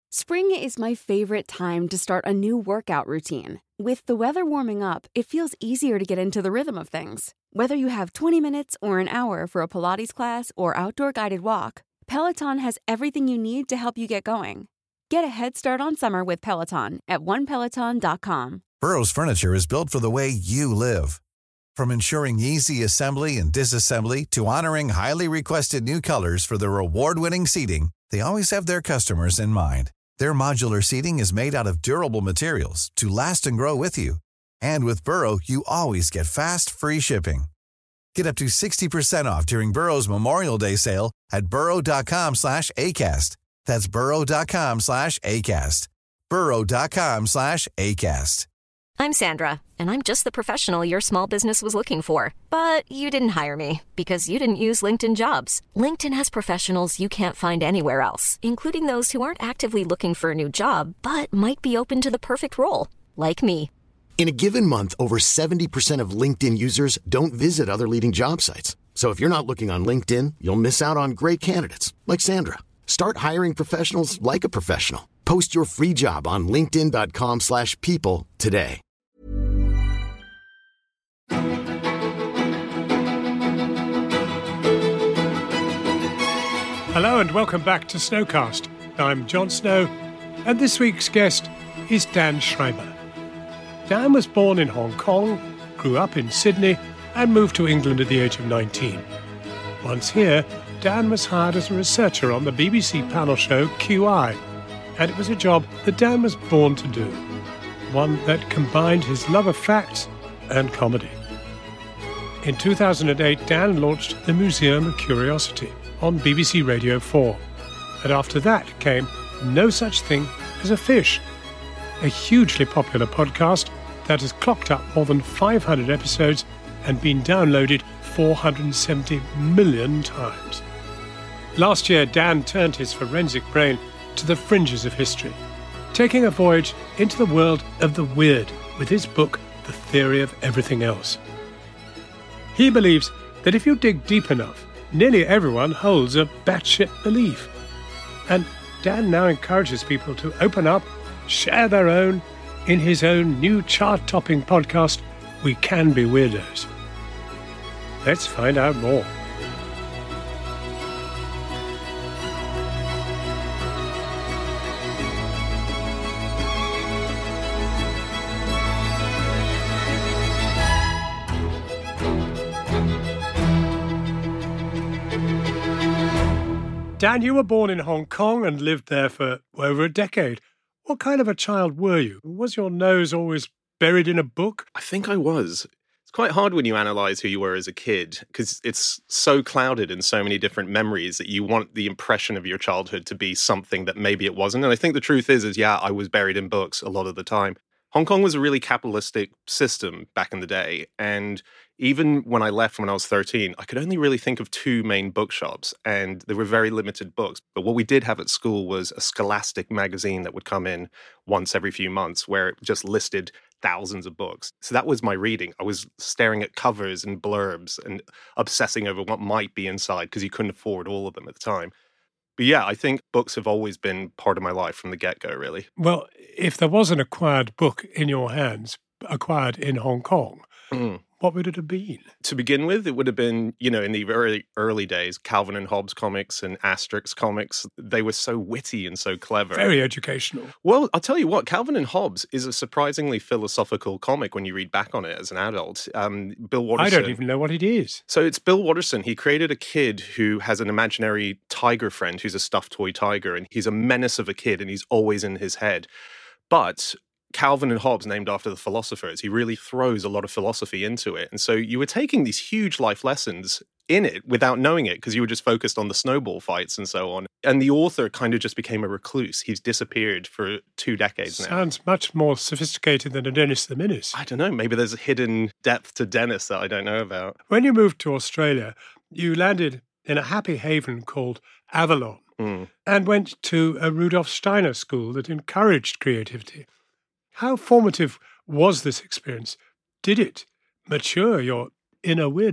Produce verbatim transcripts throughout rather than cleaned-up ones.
Spring is my favorite time to start a new workout routine. With the weather warming up, it feels easier to get into the rhythm of things. Whether you have twenty minutes or an hour for a Pilates class or outdoor guided walk, Peloton has everything you need to help you get going. Get a head start on summer with Peloton at one peloton dot com. Burrow's furniture is built for the way you live. From ensuring easy assembly and disassembly to honoring highly requested new colors for their award-winning seating, they always have their customers in mind. Their modular seating is made out of durable materials to last and grow with you. And with Burrow, you always get fast, free shipping. Get up to sixty percent off during Burrow's Memorial Day sale at burrow.com slash ACAST. That's burrow.com slash ACAST. burrow.com slash ACAST. I'm Sandra, and I'm just the professional your small business was looking for. But you didn't hire me because you didn't use LinkedIn Jobs. LinkedIn has professionals you can't find anywhere else, including those who aren't actively looking for a new job, but might be open to the perfect role, like me. In a given month, over seventy percent of LinkedIn users don't visit other leading job sites. So if you're not looking on LinkedIn, you'll miss out on great candidates like Sandra. Start hiring professionals like a professional. Post your free job on linkedin.com slash people today. Hello and welcome back to Snowcast. I'm Jon Snow, and this week's guest is Dan Schreiber. Dan was born in Hong Kong, grew up in Sydney, and moved to England at the age of nineteen. Once here, Dan was hired as a researcher on the B B C panel show Q I, and it was a job that Dan was born to do, one that combined his love of facts and comedy. In two thousand eight, Dan launched the Museum of Curiosity on B B C Radio four, and after that came No Such Thing as a Fish, a hugely popular podcast that has clocked up more than five hundred episodes and been downloaded four hundred seventy million times. Last year, Dan turned his forensic brain to the fringes of history, taking a voyage into the world of the weird with his book, The Theory of Everything Else. He believes that if you dig deep enough, nearly everyone holds a batshit belief. And Dan now encourages people to open up, share their own, in his own new chart-topping podcast, We Can Be Weirdos. Let's find out more. Dan, you were born in Hong Kong and lived there for over a decade. What kind of a child were you? Was your nose always buried in a book? I think I was. It's quite hard when you analyze who you were as a kid because it's so clouded in so many different memories that you want the impression of your childhood to be something that maybe it wasn't. And I think the truth is, is yeah, I was buried in books a lot of the time. Hong Kong was a really capitalistic system back in the day. And even when I left when I was thirteen, I could only really think of two main bookshops, and there were very limited books. But what we did have at school was a Scholastic magazine that would come in once every few months where it just listed thousands of books. So that was my reading. I was staring at covers and blurbs and obsessing over what might be inside because you couldn't afford all of them at the time. But yeah, I think books have always been part of my life from the get-go, really. Well, if there was an acquired book in your hands, acquired in Hong Kong, mm. what would it have been? To begin with, it would have been, you know, in the very early days, Calvin and Hobbes comics and Asterix comics. They were so witty and so clever. Very educational. Well, I'll tell you what, Calvin and Hobbes is a surprisingly philosophical comic when you read back on it as an adult. Um, Bill Watterson. I don't even know what it is. So it's Bill Watterson. He created a kid who has an imaginary tiger friend who's a stuffed toy tiger, and he's a menace of a kid, and he's always in his head. But Calvin and Hobbes, named after the philosophers, he really throws a lot of philosophy into it. And so you were taking these huge life lessons in it without knowing it because you were just focused on the snowball fights and so on. And the author kind of just became a recluse. He's disappeared for two decades now. Sounds much more sophisticated than a Dennis the Menace. I don't know. Maybe there's a hidden depth to Dennis that I don't know about. When you moved to Australia, you landed in a happy haven called Avalon mm. and went to a Rudolf Steiner school that encouraged creativity. How formative was this experience? Did it mature your inner weirdo?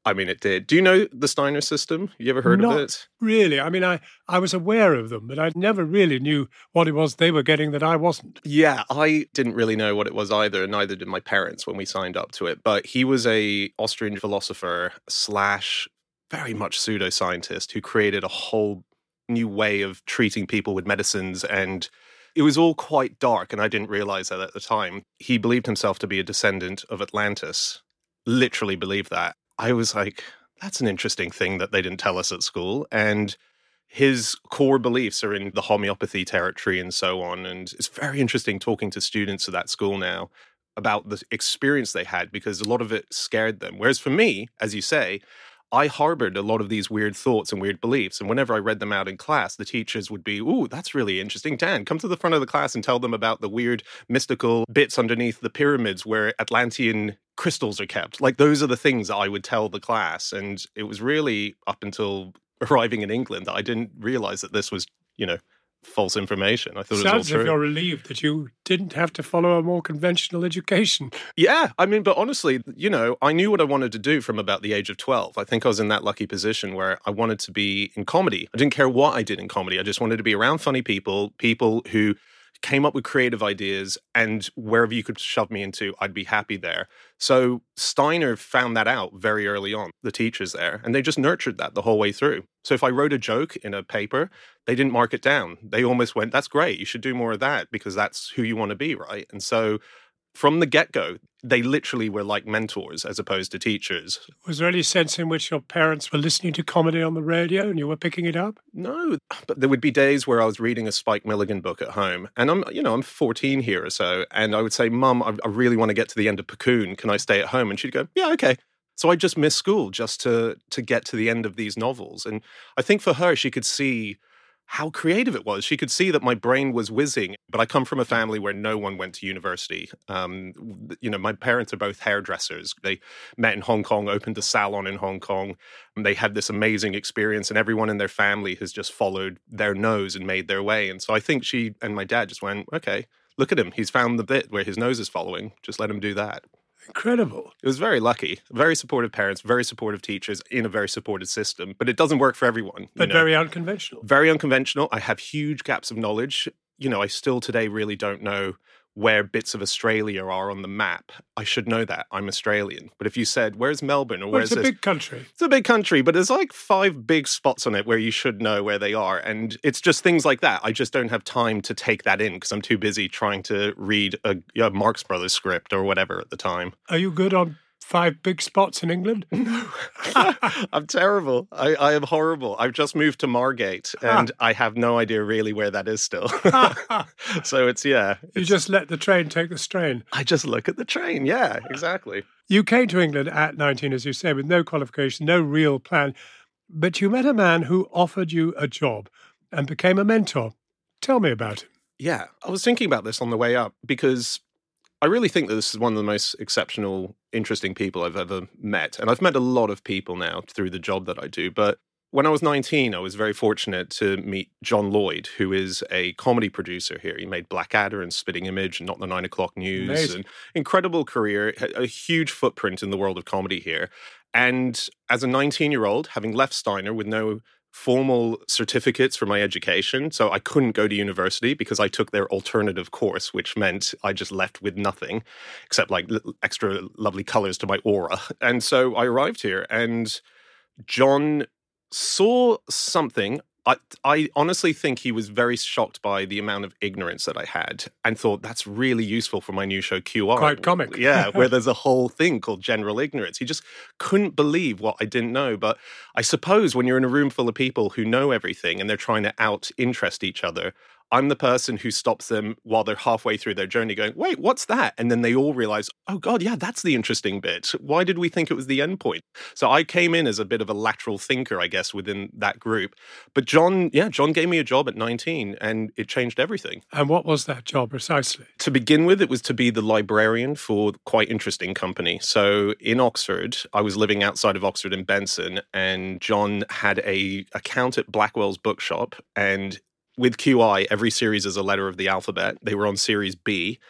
I mean, it did. Do you know the Steiner system? You ever heard Not of it? really. I mean, I, I was aware of them, but I never really knew what it was they were getting that I wasn't. Yeah, I didn't really know what it was either, and neither did my parents when we signed up to it. But he was a Austrian philosopher slash very much pseudoscientist who created a whole new way of treating people with medicines, and it was all quite dark, and I didn't realize that at the time. He believed himself to be a descendant of Atlantis, literally believed that. I was like, that's an interesting thing that they didn't tell us at school. And his core beliefs are in the homeopathy territory and so on. And it's very interesting talking to students at that school now about the experience they had, because a lot of it scared them. Whereas for me, as you say, I harbored a lot of these weird thoughts and weird beliefs. And whenever I read them out in class, the teachers would be, ooh, that's really interesting. Dan, come to the front of the class and tell them about the weird mystical bits underneath the pyramids where Atlantean crystals are kept. Like, those are the things I would tell the class. And it was really up until arriving in England that I didn't realize that this was, you know, false information. I thought Sounds it was all as true. if you're relieved that you didn't have to follow a more conventional education. Yeah, I mean, but honestly, you know, I knew what I wanted to do from about the age of twelve. I think I was in that lucky position where I wanted to be in comedy. I didn't care what I did in comedy. I just wanted to be around funny people, people who came up with creative ideas, and wherever you could shove me into, I'd be happy there. So Steiner found that out very early on, the teachers there, and they just nurtured that the whole way through. So if I wrote a joke in a paper, they didn't mark it down. They almost went, that's great, you should do more of that because that's who you want to be, right? And so from the get-go, they literally were like mentors as opposed to teachers. Was there any sense in which your parents were listening to comedy on the radio and you were picking it up? No, but there would be days where I was reading a Spike Milligan book at home, and I'm, you know, I'm fourteen here or so, and I would say, Mum, I, I really want to get to the end of Cocoon. Can I stay at home? And she'd go, yeah, okay. So I just missed school just to to get to the end of these novels. And I think for her, she could see how creative it was. She could see that my brain was whizzing. But I come from a family where no one went to university. Um, you know, my parents are both hairdressers. They met in Hong Kong, opened a salon in Hong Kong. And they had this amazing experience, and everyone in their family has just followed their nose and made their way. And so I think she and my dad just went, okay, look at him. He's found the bit where his nose is following. Just let him do that. Incredible. It was very lucky. Very supportive parents, very supportive teachers in a very supportive system. But it doesn't work for everyone. But you know? very unconventional. Very unconventional. I have huge gaps of knowledge. You know, I still today really don't know where bits of Australia are on the map. I should know that. I'm Australian. But if you said, where's Melbourne? Or Well, where's it's a this? big country. It's a big country, but there's like five big spots on it where you should know where they are. And it's just things like that. I just don't have time to take that in because I'm too busy trying to read a, a Marx Brothers script or whatever at the time. Are you good on five big spots in England? No. I'm terrible. I, I am horrible. I've just moved to Margate and I have no idea really where that is still. So it's, yeah. You It's, just let the train take the strain. I just look at the train. Yeah, exactly. You came to England at nineteen, as you say, with no qualification, no real plan. But you met a man who offered you a job and became a mentor. Tell me about him. Yeah, I was thinking about this on the way up because I really think that this is one of the most exceptional, interesting people I've ever met. And I've met a lot of people now through the job that I do. But when I was nineteen, I was very fortunate to meet John Lloyd, who is a comedy producer here. He made Blackadder and Spitting Image and Not the Nine O'Clock News. Amazing. And incredible career, a huge footprint in the world of comedy here. And as a nineteen-year-old, having left Steiner with no formal certificates for my education. So I couldn't go to university because I took their alternative course, which meant I just left with nothing except like extra lovely colors to my aura. And so I arrived here and John saw something. I, I honestly think he was very shocked by the amount of ignorance that I had and thought that's really useful for my new show Q R. Quite comic. Yeah, where there's a whole thing called general ignorance. He just couldn't believe what I didn't know. But I suppose when you're in a room full of people who know everything and they're trying to out-interest each other, I'm the person who stops them while they're halfway through their journey going, wait, what's that? And then they all realize, oh God, yeah, that's the interesting bit. Why did we think it was the end point? So I came in as a bit of a lateral thinker, I guess, within that group. But John, yeah, John gave me a job at nineteen and it changed everything. And what was that job precisely? To begin with, it was to be the librarian for quite interesting company. So in Oxford, I was living outside of Oxford in Benson, and John had a account at Blackwell's bookshop, and with Q I, every series is a letter of the alphabet. They were on series B.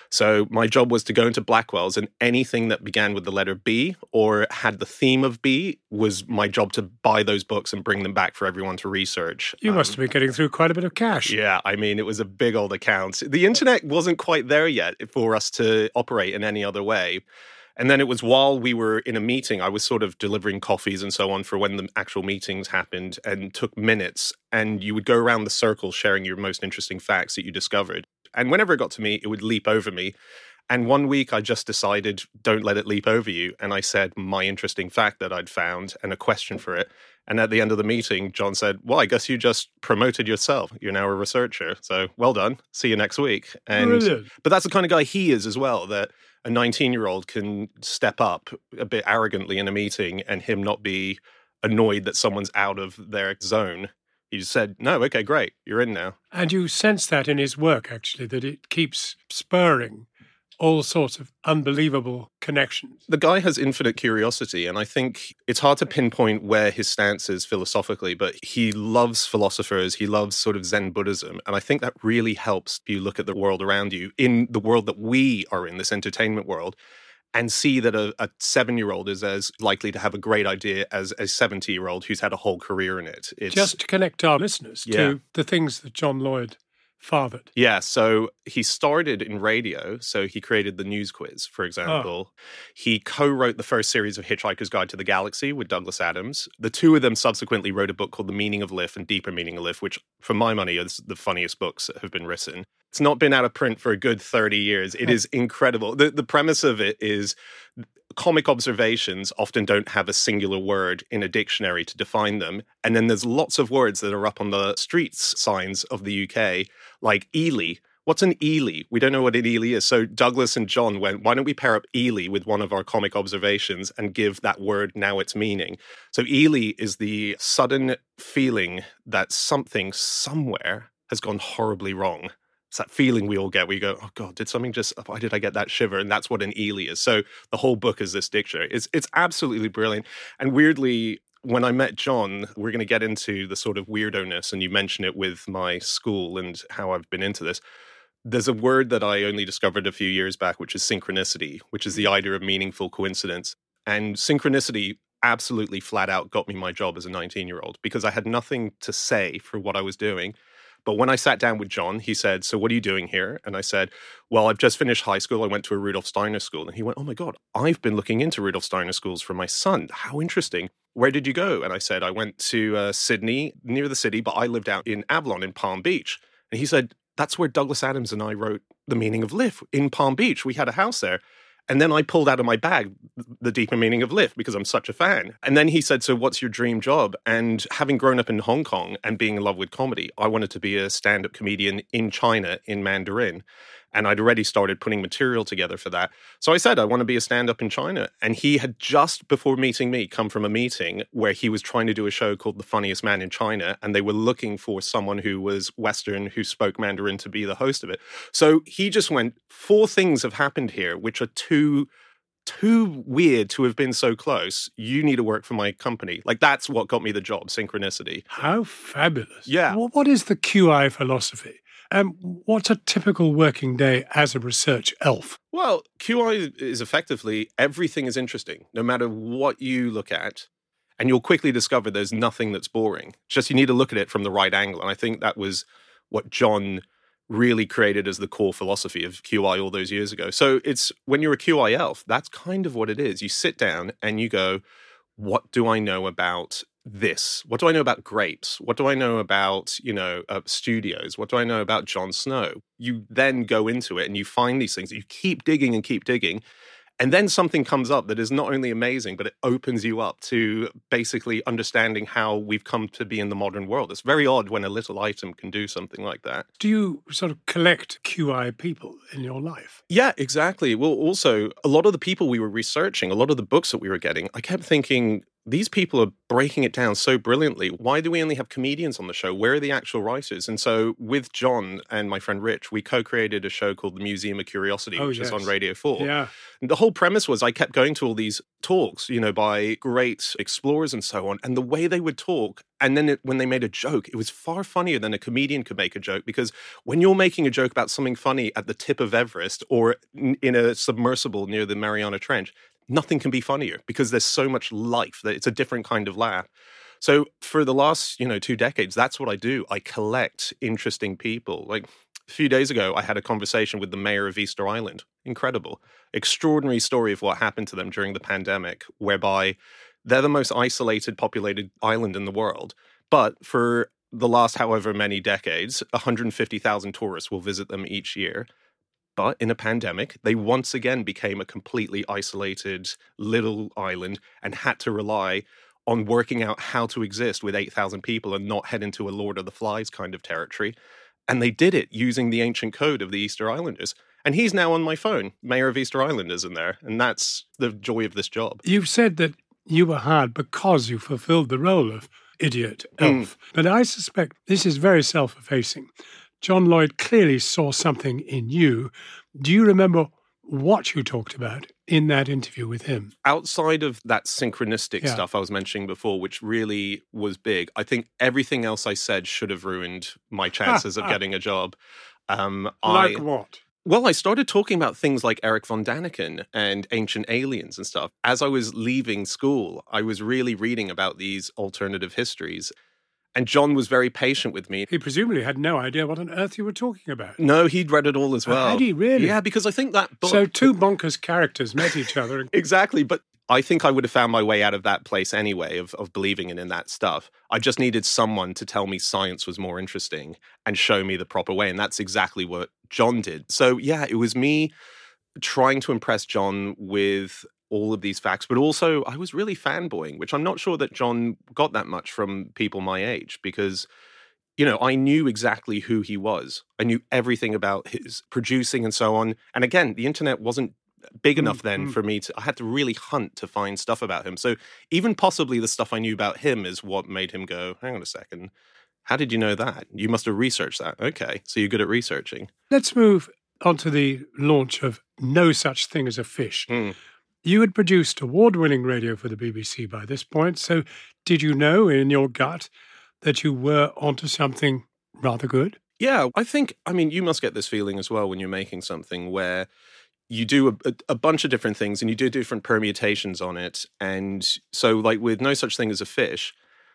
So my job was to go into Blackwell's, and anything that began with the letter B or had the theme of B was my job to buy those books and bring them back for everyone to research. You Um, must have been getting through quite a bit of cash. Yeah, I mean, it was a big old account. The internet wasn't quite there yet for us to operate in any other way. And then it was while we were in a meeting, I was sort of delivering coffees and so on for when the actual meetings happened, and took minutes. And you would go around the circle sharing your most interesting facts that you discovered. And whenever it got to me, it would leap over me. And one week I just decided, don't let it leap over you. And I said my interesting fact that I'd found and a question for it. And at the end of the meeting, John said, well, I guess you just promoted yourself. You're now a researcher. So well done. See you next week. And Brilliant. But that's the kind of guy he is as well, that a nineteen-year-old can step up a bit arrogantly in a meeting and him not be annoyed that someone's out of their zone. He just said, no, okay, great. You're in now. And you sense that in his work, actually, that it keeps spurring all sorts of unbelievable connections. The guy has infinite curiosity, and I think it's hard to pinpoint where his stance is philosophically, but he loves philosophers, he loves sort of Zen Buddhism, and I think that really helps you look at the world around you, in the world that we are in, this entertainment world, and see that a, a seven-year-old is as likely to have a great idea as a seventy-year-old who's had a whole career in it. It's, Just to connect our listeners Yeah. to the things that John Lloyd fathered. Yeah, so he started in radio. So he created the News Quiz, for example. Oh. He co-wrote the first series of Hitchhiker's Guide to the Galaxy with Douglas Adams. The two of them subsequently wrote a book called The Meaning of Life and Deeper Meaning of Life, which, for my money, is the funniest books that have been written. It's not been out of print for a good thirty years. It is incredible. The, the premise of it is comic observations often don't have a singular word in a dictionary to define them. And then there's lots of words that are up on the streets signs of the U K, like Ely. What's an Ely? We don't know what an Ely is. So Douglas and John went, why don't we pair up Ely with one of our comic observations and give that word now its meaning? So Ely is the sudden feeling that something somewhere has gone horribly wrong. It's that feeling we all get where you go, oh God, did something just, why did I get that shiver? And that's what an Ely is. So the whole book is this dictionary. It's, it's absolutely brilliant. And weirdly, when I met John, we're going to get into the sort of weirdo-ness, and you mention it with my school and how I've been into this. There's a word that I only discovered a few years back, which is synchronicity, which is the idea of meaningful coincidence. And synchronicity absolutely flat out got me my job as a nineteen-year-old because I had nothing to say for what I was doing. But when I sat down with John, he said, so what are you doing here? And I said, well, I've just finished high school. I went to a Rudolf Steiner school. And he went, oh my God, I've been looking into Rudolf Steiner schools for my son. How interesting. Where did you go? And I said, I went to uh, Sydney, near the city, but I lived out in Avalon in Palm Beach. And he said, that's where Douglas Adams and I wrote The Meaning of Life, in Palm Beach. We had a house there. And then I pulled out of my bag The Deeper Meaning of Life because I'm such a fan. And then he said, so what's your dream job? And having grown up in Hong Kong and being in love with comedy, I wanted to be a stand-up comedian in China in Mandarin. And I'd already started putting material together for that. So I said, I want to be a stand-up in China. And he had just, before meeting me, come from a meeting where he was trying to do a show called The Funniest Man in China. And they were looking for someone who was Western, who spoke Mandarin to be the host of it. So he just went, four things have happened here, which are too, too weird to have been so close. You need to work for my company. Like, that's what got me the job, synchronicity. How fabulous. Yeah. Well, what is the Q I philosophy? Um, what's a typical working day as a research elf? Well, Q I is effectively everything is interesting, no matter what you look at. And you'll quickly discover there's nothing that's boring. Just you need to look at it from the right angle. And I think that was what John really created as the core philosophy of Q I all those years ago. So it's when you're a Q I elf, that's kind of what it is. You sit down and you go, what do I know about this? What do I know about grapes? What do I know about, you know, uh, studios? What do I know about Jon Snow? You then go into it and you find these things. You keep digging and keep digging. And then something comes up that is not only amazing, but it opens you up to basically understanding how we've come to be in the modern world. It's very odd when a little item can do something like that. Do you sort of collect Q I people in your life? Yeah, exactly. Well, also, a lot of the people we were researching, a lot of the books that we were getting, I kept thinking, these people are breaking it down so brilliantly. Why do we only have comedians on the show? Where are the actual writers? And so with John and my friend Rich, we co-created a show called The Museum of Curiosity, oh, which yes. is on Radio four. Yeah. And the whole premise was I kept going to all these talks, you know, by great explorers and so on. And the way they would talk, and then it, when they made a joke, it was far funnier than a comedian could make a joke. Because when you're making a joke about something funny at the tip of Everest or in a submersible near the Mariana Trench, nothing can be funnier because there's so much life that it's a different kind of laugh. So for the last, you know, two decades, that's what I do. I collect interesting people. Like a few days ago, I had a conversation with the mayor of Easter Island. Incredible. Extraordinary story of what happened to them during the pandemic, whereby they're the most isolated, populated island in the world. But for the last however many decades, one hundred fifty thousand tourists will visit them each year. But in a pandemic, they once again became a completely isolated little island and had to rely on working out how to exist with eight thousand people and not head into a Lord of the Flies kind of territory. And they did it using the ancient code of the Easter Islanders. And he's now on my phone. Mayor of Easter Island is in there. And that's the joy of this job. You've said that you were hired because you fulfilled the role of idiot elf. Mm. But I suspect this is very self-effacing. John Lloyd clearly saw something in you. Do you remember what you talked about in that interview with him? Outside of that synchronistic yeah. stuff I was mentioning before, which really was big, I think everything else I said should have ruined my chances of getting a job. Um, like I, what? Well, I started talking about things like Eric von Daniken and ancient aliens and stuff. As I was leaving school, I was really reading about these alternative histories. And John was very patient with me. He presumably had no idea what on earth you were talking about. No, he'd read it all as well. Had he really? Yeah, because I think that book... So two bonkers characters met each other. And... Exactly, but I think I would have found my way out of that place anyway, of, of believing in, in that stuff. I just needed someone to tell me science was more interesting and show me the proper way, and that's exactly what John did. So yeah, it was me trying to impress John with all of these facts, but also I was really fanboying, which I'm not sure that John got that much from people my age, because, you know, I knew exactly who he was. I knew everything about his producing and so on. And again, the internet wasn't big enough then mm-hmm. for me to, I had to really hunt to find stuff about him. So even possibly the stuff I knew about him is what made him go, hang on a second, how did you know that? You must have researched that. Okay, so you're good at researching. Let's move on to the launch of No Such Thing as a Fish. Mm. You had produced award-winning radio for the B B C by this point, so did you know in your gut that you were onto something rather good? Yeah, I think, I mean, you must get this feeling as well when you're making something where you do a, a bunch of different things and you do different permutations on it. And so like with No Such Thing as a Fish,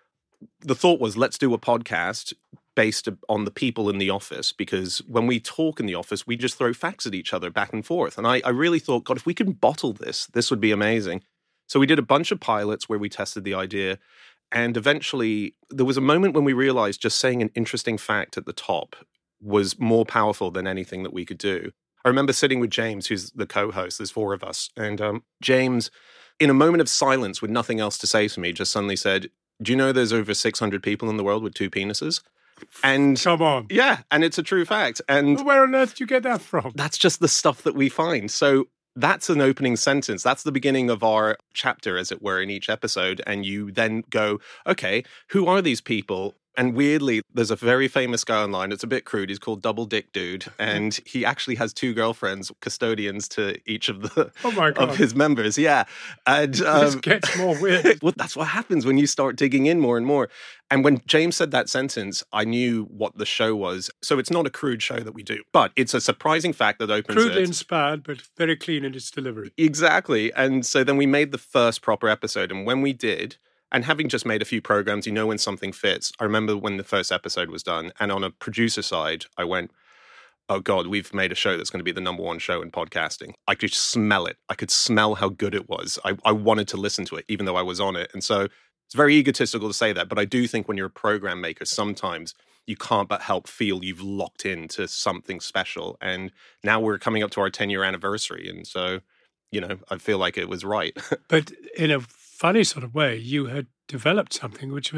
the thought was, let's do a podcast based on the people in the office, because when we talk in the office, we just throw facts at each other back and forth. And I, I really thought, God, if we can bottle this, this would be amazing. So we did a bunch of pilots where we tested the idea. And eventually there was a moment when we realized just saying an interesting fact at the top was more powerful than anything that we could do. I remember sitting with James, who's the co-host, there's four of us. And um, James, in a moment of silence with nothing else to say to me, just suddenly said, do you know there's over six hundred people in the world with two penises? And come on. Yeah, and it's a true fact. And where on earth did you get that from? That's just the stuff that we find. So that's an opening sentence. That's the beginning of our chapter, as it were, in each episode. And you then go, okay, who are these people? And weirdly, there's a very famous guy online. It's a bit crude. He's called Double Dick Dude. And he actually has two girlfriends, custodians to each of the oh my God. of his members. Yeah. And um, this gets more weird. Well, that's what happens when you start digging in more and more. And when James said that sentence, I knew what the show was. So it's not a crude show that we do, but it's a surprising fact that opens Crudely it. inspired, but very clean in its delivery. Exactly. And so then we made the first proper episode. And when we did, and having just made a few programs, you know when something fits. I remember when the first episode was done, and on a producer side, I went, oh God, we've made a show that's going to be the number one show in podcasting. I could smell it. I could smell how good it was. I, I wanted to listen to it, even though I was on it. And so it's very egotistical to say that, but I do think when you're a program maker, sometimes you can't but help feel you've locked into something special. And now we're coming up to our ten-year anniversary. And so, you know, I feel like it was right. But in a funny sort of way, you had developed something which was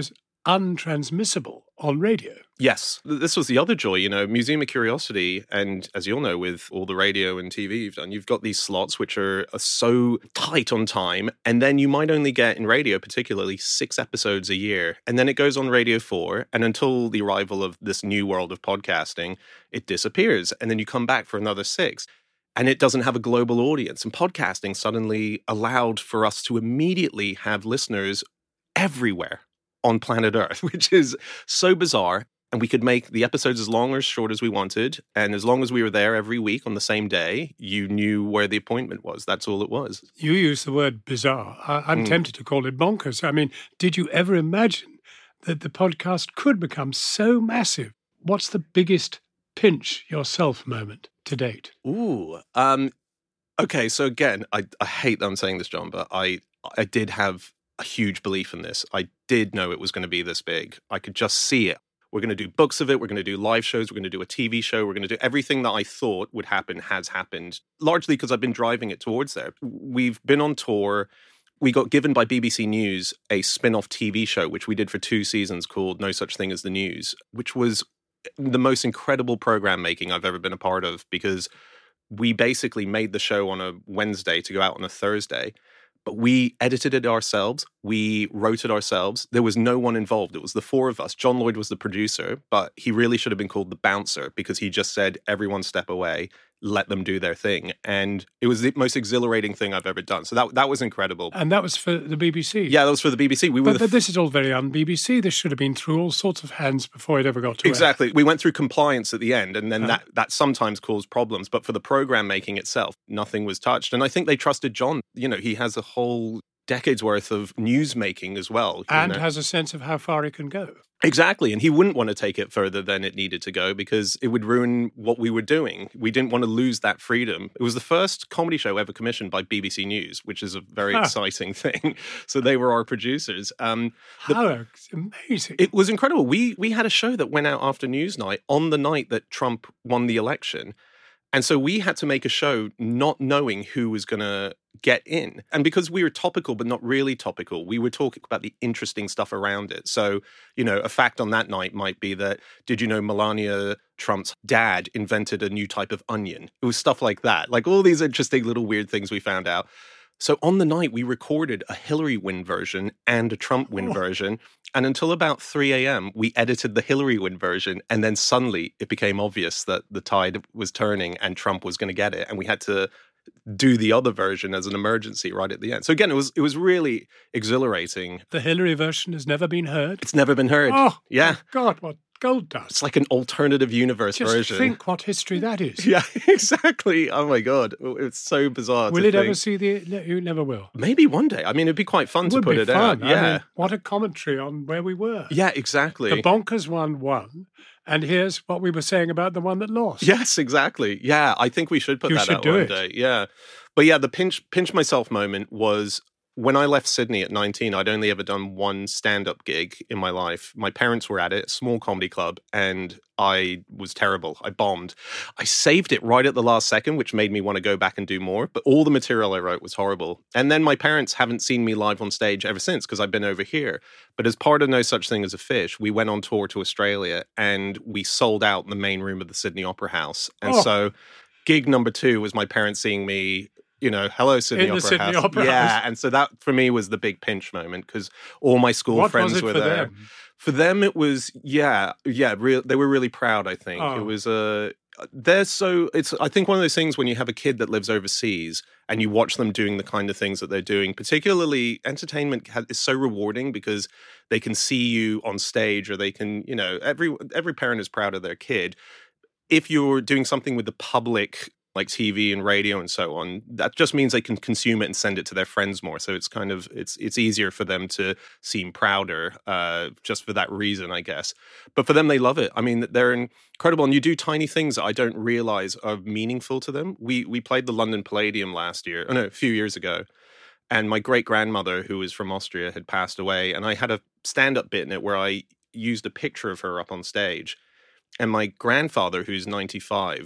untransmissible on radio. Yes, this was the other joy, you know, Museum of Curiosity, and as you'll know, with all the radio and T V you've done, you've got these slots which are, are so tight on time, and then you might only get, in radio particularly, six episodes a year, and then it goes on Radio four, and until the arrival of this new world of podcasting, it disappears, and then you come back for another six. And it doesn't have a global audience. And podcasting suddenly allowed for us to immediately have listeners everywhere on planet Earth, which is so bizarre. And we could make the episodes as long or as short as we wanted. And as long as we were there every week on the same day, you knew where the appointment was. That's all it was. You use the word bizarre. I- I'm mm. tempted to call it bonkers. I mean, did you ever imagine that the podcast could become so massive? What's the biggest pinch yourself moment to date? Ooh, um, okay. So again, I, I hate that I'm saying this, John, but I I did have a huge belief in this. I did know it was going to be this big. I could just see it. We're going to do books of it. We're going to do live shows. We're going to do a T V show. We're going to do everything that I thought would happen has happened, largely because I've been driving it towards there. We've been on tour. We got given by B B C News a spin-off T V show, which we did for two seasons called No Such Thing as the News, which was the most incredible program making I've ever been a part of, because we basically made the show on a Wednesday to go out on a Thursday, but we edited it ourselves. We wrote it ourselves. There was no one involved. It was the four of us. John Lloyd was the producer, but he really should have been called the bouncer, because he just said, everyone step away, let them do their thing. And it was the most exhilarating thing I've ever done. So that that was incredible. And that was for the B B C? Yeah, that was for the B B C. We were but, but this is all very un-B B C. This should have been through all sorts of hands before it ever got to Exactly. air. We went through compliance at the end, and then uh, that, that sometimes caused problems. But for the program making itself, nothing was touched. And I think they trusted John. You know, he has a whole decades worth of news making as well. And know? has a sense of how far it can go. Exactly. And he wouldn't want to take it further than it needed to go, because it would ruin what we were doing. We didn't want to lose that freedom. It was the first comedy show ever commissioned by B B C News, which is a very huh. exciting thing. So they were our producers. Um, the, How amazing. It was incredible. We, we had a show that went out after Newsnight on the night that Trump won the election. And so we had to make a show not knowing who was going to get in. And because we were topical, but not really topical, we were talking about the interesting stuff around it. So, you know, a fact on that night might be that, did you know Melania Trump's dad invented a new type of onion? It was stuff like that. Like all these interesting little weird things we found out. So on the night, we recorded a Hillary win version and a Trump win oh. version. And until about three a.m., we edited the Hillary win version. And then suddenly it became obvious that the tide was turning and Trump was going to get it. And we had to do the other version as an emergency right at the end. So again, it was it was really exhilarating. The Hillary version has never been heard? It's never been heard. Oh, yeah. God, what gold dust. It's like an alternative universe Just version. think what history that is. Yeah, exactly. Oh my God. It's so bizarre. Will to it think. ever see the... No, it never will. Maybe one day. I mean, it'd be quite fun it to would put be it fun. out. Yeah. I mean, what a commentary on where we were. Yeah, exactly. The bonkers one won. And here's what we were saying about the one that lost. Yes, exactly. Yeah, I think we should put you that should out do one it. day. Yeah. But yeah, the pinch pinch myself moment was when I left Sydney at nineteen. I'd only ever done one stand-up gig in my life. My parents were at it, a small comedy club, and I was terrible. I bombed. I saved it right at the last second, which made me want to go back and do more. But all the material I wrote was horrible. And then my parents haven't seen me live on stage ever since, because I've been over here. But as part of No Such Thing as a Fish, we went on tour to Australia and we sold out the main room of the Sydney Opera House. And oh. so gig number two was my parents seeing me, you know, hello, Sydney in Opera the Sydney House. Opera yeah, House. and so that for me was the big pinch moment, because all my school what friends was it were for there. Them? For them, it was yeah, yeah. Real, they were really proud. I think oh. it was a. Uh, they're so. It's. I think one of those things when you have a kid that lives overseas and you watch them doing the kind of things that they're doing. Particularly, entertainment is so rewarding because they can see you on stage, or they can, you know, every every parent is proud of their kid. If you're doing something with the public, like T V and radio and so on, that just means they can consume it and send it to their friends more. So it's kind of, it's it's easier for them to seem prouder uh, just for that reason, I guess. But for them, they love it. I mean, they're incredible. And you do tiny things that I don't realize are meaningful to them. We we played the London Palladium last year, oh no, a few years ago. And my great-grandmother, who was from Austria, had passed away. And I had a stand-up bit in it where I used a picture of her up on stage. And my grandfather, who's ninety-five,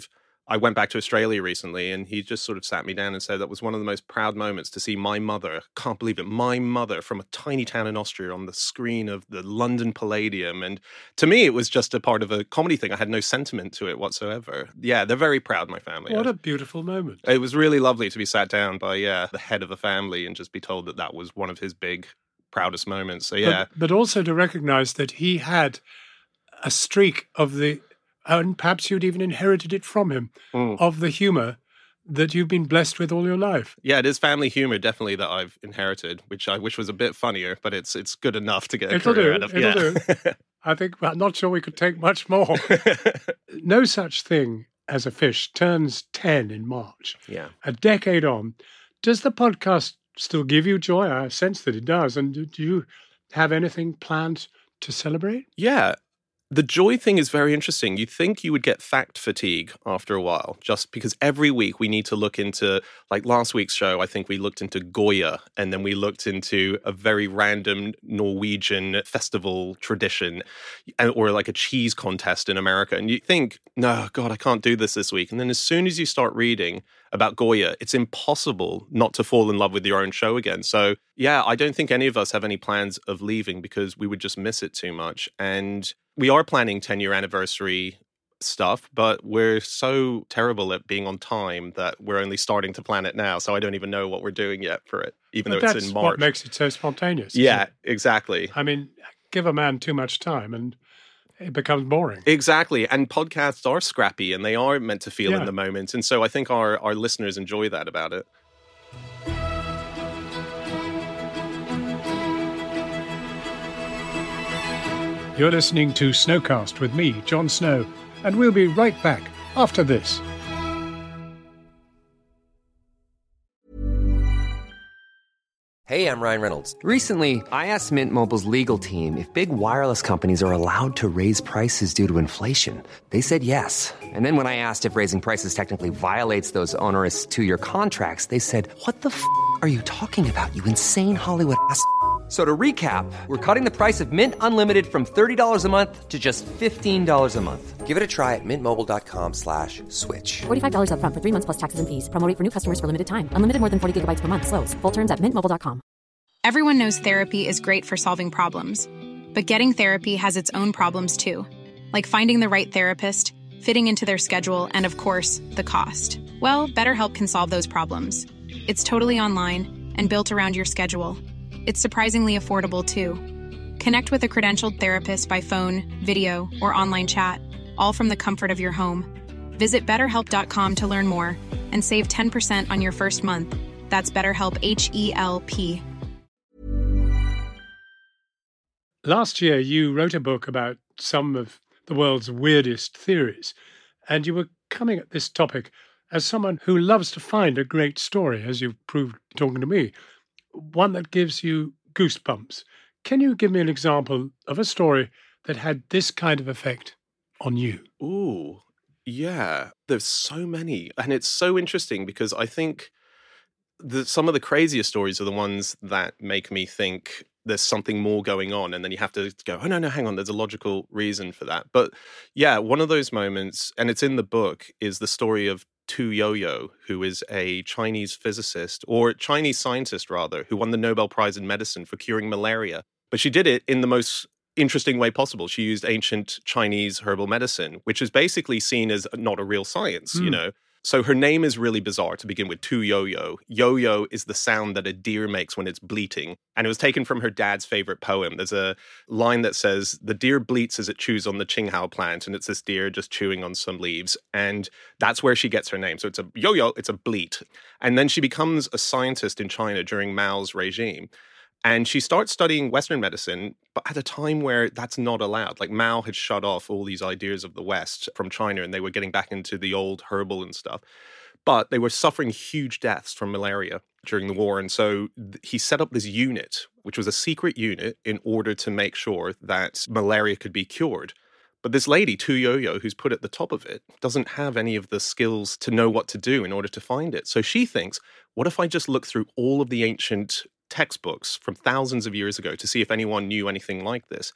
I went back to Australia recently, and he just sort of sat me down and said that was one of the most proud moments to see my mother, can't believe it, my mother from a tiny town in Austria on the screen of the London Palladium. And to me, it was just a part of a comedy thing. I had no sentiment to it whatsoever. Yeah, they're very proud, my family. What a beautiful moment. It was really lovely to be sat down by, yeah, the head of a family and just be told that that was one of his big, proudest moments. So, yeah. But, but also to recognize that he had a streak of the, and perhaps you'd even inherited it from him, mm. of the humor that you've been blessed with all your life. Yeah, it is family humor, definitely, that I've inherited, which I wish was a bit funnier, but it's it's good enough to get a it'll career do, out of. It'll yeah. do. I think, I'm not sure we could take much more. No such thing as a fish turns ten in March. Yeah. A decade on. Does the podcast still give you joy? I sense that it does. And do you have anything planned to celebrate? Yeah. The joy thing is very interesting. You'd think you would get fact fatigue after a while, just because every week we need to look into, like last week's show, I think we looked into Goya, and then we looked into a very random Norwegian festival tradition, or like a cheese contest in America. And you think, no, God, I can't do this this week. And then as soon as you start reading about Goya, it's impossible not to fall in love with your own show again. So yeah, I don't think any of us have any plans of leaving because we would just miss it too much. And we are planning ten-year anniversary stuff, but we're so terrible at being on time that we're only starting to plan it now. So I don't even know what we're doing yet for it, even but though that's it's in March. What makes it so spontaneous. Yeah, it? exactly. I mean, give a man too much time and it becomes boring. Exactly. And podcasts are scrappy and they are meant to feel yeah. in the moment. And so I think our, our listeners enjoy that about it. You're listening to Snowcast with me, Jon Snow, and we'll be right back after this. Hey, I'm Ryan Reynolds. Recently, I asked Mint Mobile's legal team if big wireless companies are allowed to raise prices due to inflation. They said yes. And then when I asked if raising prices technically violates those onerous two-year contracts, they said, "What the f*** are you talking about, you insane Hollywood ass f- So to recap, we're cutting the price of Mint Unlimited from thirty dollars a month to just fifteen dollars a month. Give it a try at mintmobile.com slash switch. forty-five dollars up front for three months plus taxes and fees. Promo rate for new customers for limited time. Unlimited more than forty gigabytes per month. Slows full terms at mint mobile dot com. Everyone knows therapy is great for solving problems. But getting therapy has its own problems too. Like finding the right therapist, fitting into their schedule, and of course, the cost. Well, BetterHelp can solve those problems. It's totally online and built around your schedule. It's surprisingly affordable, too. Connect with a credentialed therapist by phone, video, or online chat, all from the comfort of your home. Visit better help dot com to learn more and save ten percent on your first month. That's BetterHelp, H E L P. Last year, you wrote a book about some of the world's weirdest theories, and you were coming at this topic as someone who loves to find a great story, as you've proved talking to me. One that gives you goosebumps. Can you give me an example of a story that had this kind of effect on you? Ooh, yeah. There's so many. And it's so interesting because I think that some of the craziest stories are the ones that make me think there's something more going on. And then you have to go, oh, no, no, hang on. There's a logical reason for that. But yeah, one of those moments, and it's in the book, is the story of Tu Youyou, who is a Chinese physicist, or Chinese scientist rather, who won the Nobel Prize in Medicine for curing malaria. But she did it in the most interesting way possible. She used ancient Chinese herbal medicine, which is basically seen as not a real science, mm. you know. So her name is really bizarre to begin with, Tu Youyou. Yo-yo is the sound that a deer makes when it's bleating. And it was taken from her dad's favorite poem. There's a line that says, the deer bleats as it chews on the Qinghao plant. And it's this deer just chewing on some leaves. And that's where she gets her name. So it's a yo-yo, it's a bleat. And then she becomes a scientist in China during Mao's regime. And she starts studying Western medicine, but at a time where that's not allowed. Like Mao had shut off all these ideas of the West from China, and they were getting back into the old herbal and stuff. But they were suffering huge deaths from malaria during the war. And so he set up this unit, which was a secret unit, in order to make sure that malaria could be cured. But this lady, Tu Youyou, who's put at the top of it, doesn't have any of the skills to know what to do in order to find it. So she thinks, what if I just look through all of the ancient textbooks from thousands of years ago to see if anyone knew anything like this?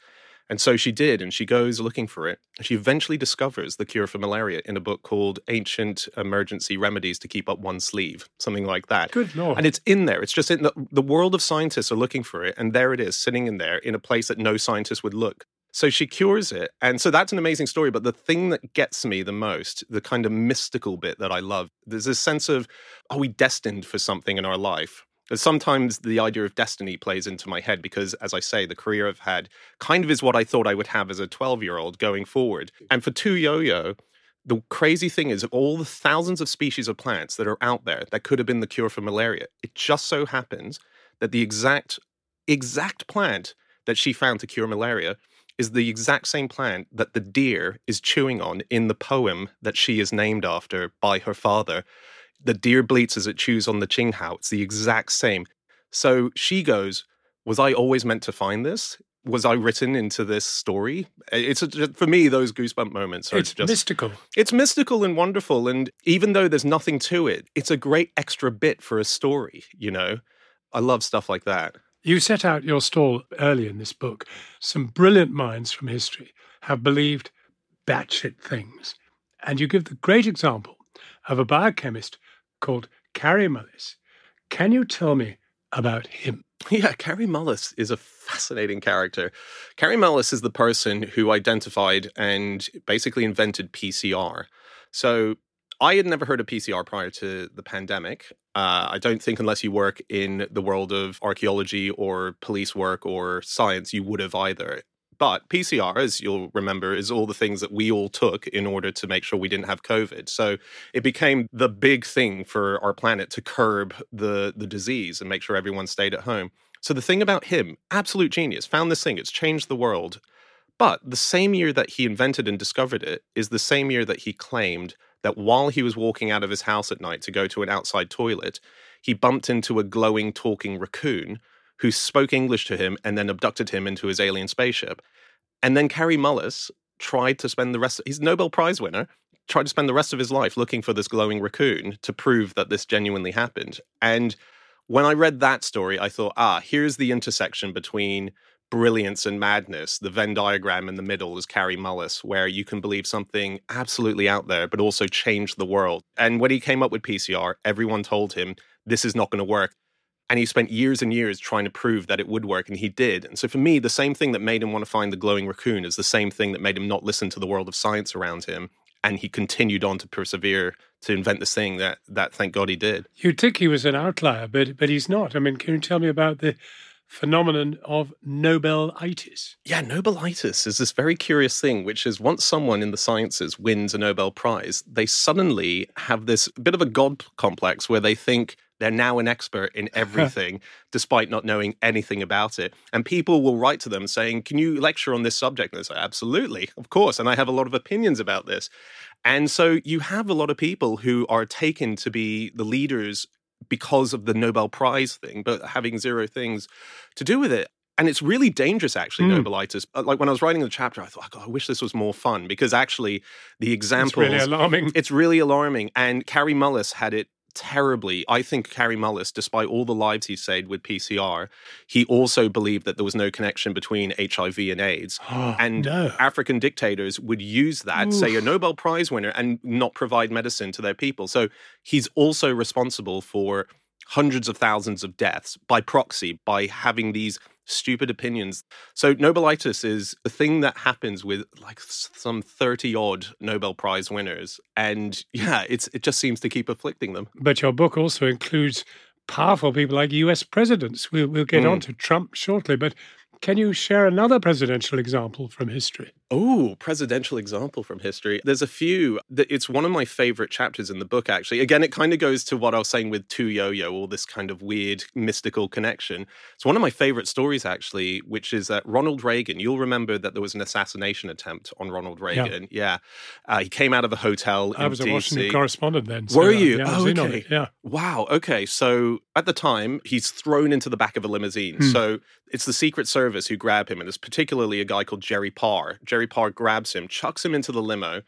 And so she did, and she goes looking for it. She eventually discovers the cure for malaria in a book called Ancient Emergency Remedies to Keep Up One's Sleeve, something like that. Good Lord. And it's in there. It's just in the, the world of scientists are looking for it, and there it is, sitting in there in a place that no scientist would look. So she cures it. And so that's an amazing story. But the thing that gets me the most, the kind of mystical bit that I love, there's this sense of, are we destined for something in our life? Sometimes the idea of destiny plays into my head because, as I say, the career I've had kind of is what I thought I would have as a twelve-year-old going forward. And for Tu Youyou, the crazy thing is of all the thousands of species of plants that are out there that could have been the cure for malaria, it just so happens that the exact, exact plant that she found to cure malaria is the exact same plant that the deer is chewing on in the poem that she is named after by her father. The deer bleats as it chews on the Qinghao. It's the exact same. So she goes, was I always meant to find this? Was I written into this story? It's a, for me, those goosebump moments are it's just... mystical. It's mystical and wonderful. And even though there's nothing to it, it's a great extra bit for a story, you know? I love stuff like that. You set out your stall early in this book. Some brilliant minds from history have believed batshit things. And you give the great example of a biochemist called Kary Mullis. Can you tell me about him? Yeah, Kary Mullis is a fascinating character. Kary Mullis is the person who identified and basically invented P C R. So I had never heard of P C R prior to the pandemic. Uh, I don't think unless you work in the world of archaeology or police work or science, you would have either. But P C R, as you'll remember, is all the things that we all took in order to make sure we didn't have COVID. So it became the big thing for our planet to curb the, the disease and make sure everyone stayed at home. So the thing about him, absolute genius, found this thing, it's changed the world. But the same year that he invented and discovered it is the same year that he claimed that while he was walking out of his house at night to go to an outside toilet, he bumped into a glowing, talking raccoon who spoke English to him and then abducted him into his alien spaceship. And then Kary Mullis tried to spend the rest of, he's a Nobel Prize winner, tried to spend the rest of his life looking for this glowing raccoon to prove that this genuinely happened. And when I read that story, I thought, ah, here's the intersection between brilliance and madness. The Venn diagram in the middle is Kary Mullis, where you can believe something absolutely out there, but also change the world. And when he came up with P C R, everyone told him, this is not going to work. And he spent years and years trying to prove that it would work, and he did. And so for me, the same thing that made him want to find the glowing raccoon is the same thing that made him not listen to the world of science around him. And he continued on to persevere to invent this thing that, that thank God he did. You'd think he was an outlier, but but he's not. I mean, can you tell me about the phenomenon of Nobelitis? Yeah, Nobelitis is this very curious thing, which is once someone in the sciences wins a Nobel Prize, they suddenly have this bit of a God complex where they think they're now an expert in everything, despite not knowing anything about it. And people will write to them saying, can you lecture on this subject? And they say, absolutely, of course. And I have a lot of opinions about this. And so you have a lot of people who are taken to be the leaders because of the Nobel Prize thing, but having zero things to do with it. And it's really dangerous, actually, mm. Nobelitis. Like when I was writing the chapter, I thought, God, I wish this was more fun, because actually the examples... It's really alarming. It's really alarming. And Kary Mullis had it terribly. I think Kary Mullis, despite all the lives he saved with P C R, he also believed that there was no connection between H I V and AIDS. Oh, and no. African dictators would use that, Oof. say a Nobel Prize winner, and not provide medicine to their people. So he's also responsible for hundreds of thousands of deaths by proxy, by having these stupid opinions. So Nobelitis is the thing that happens with like some thirty odd Nobel Prize winners. And yeah, it's it just seems to keep afflicting them. But your book also includes powerful people like U S presidents. We'll, we'll get mm. on to Trump shortly, but can you share another presidential example from history? Oh, presidential example from history. There's a few. It's one of my favorite chapters in the book, actually. Again, it kind of goes to what I was saying with Tu Youyou, all this kind of weird mystical connection. It's one of my favorite stories, actually, which is that Ronald Reagan, you'll remember that there was an assassination attempt on Ronald Reagan. Yeah. yeah. Uh, he came out of a hotel I in was D C. a Washington correspondent then. So, Were you? Uh, yeah, oh, okay. It, yeah. Wow. Okay. So at the time, he's thrown into the back of a limousine. Hmm. So it's the Secret Service who grab him, and it's particularly a guy called Jerry Parr. Jerry Parr grabs him, chucks him into the limo,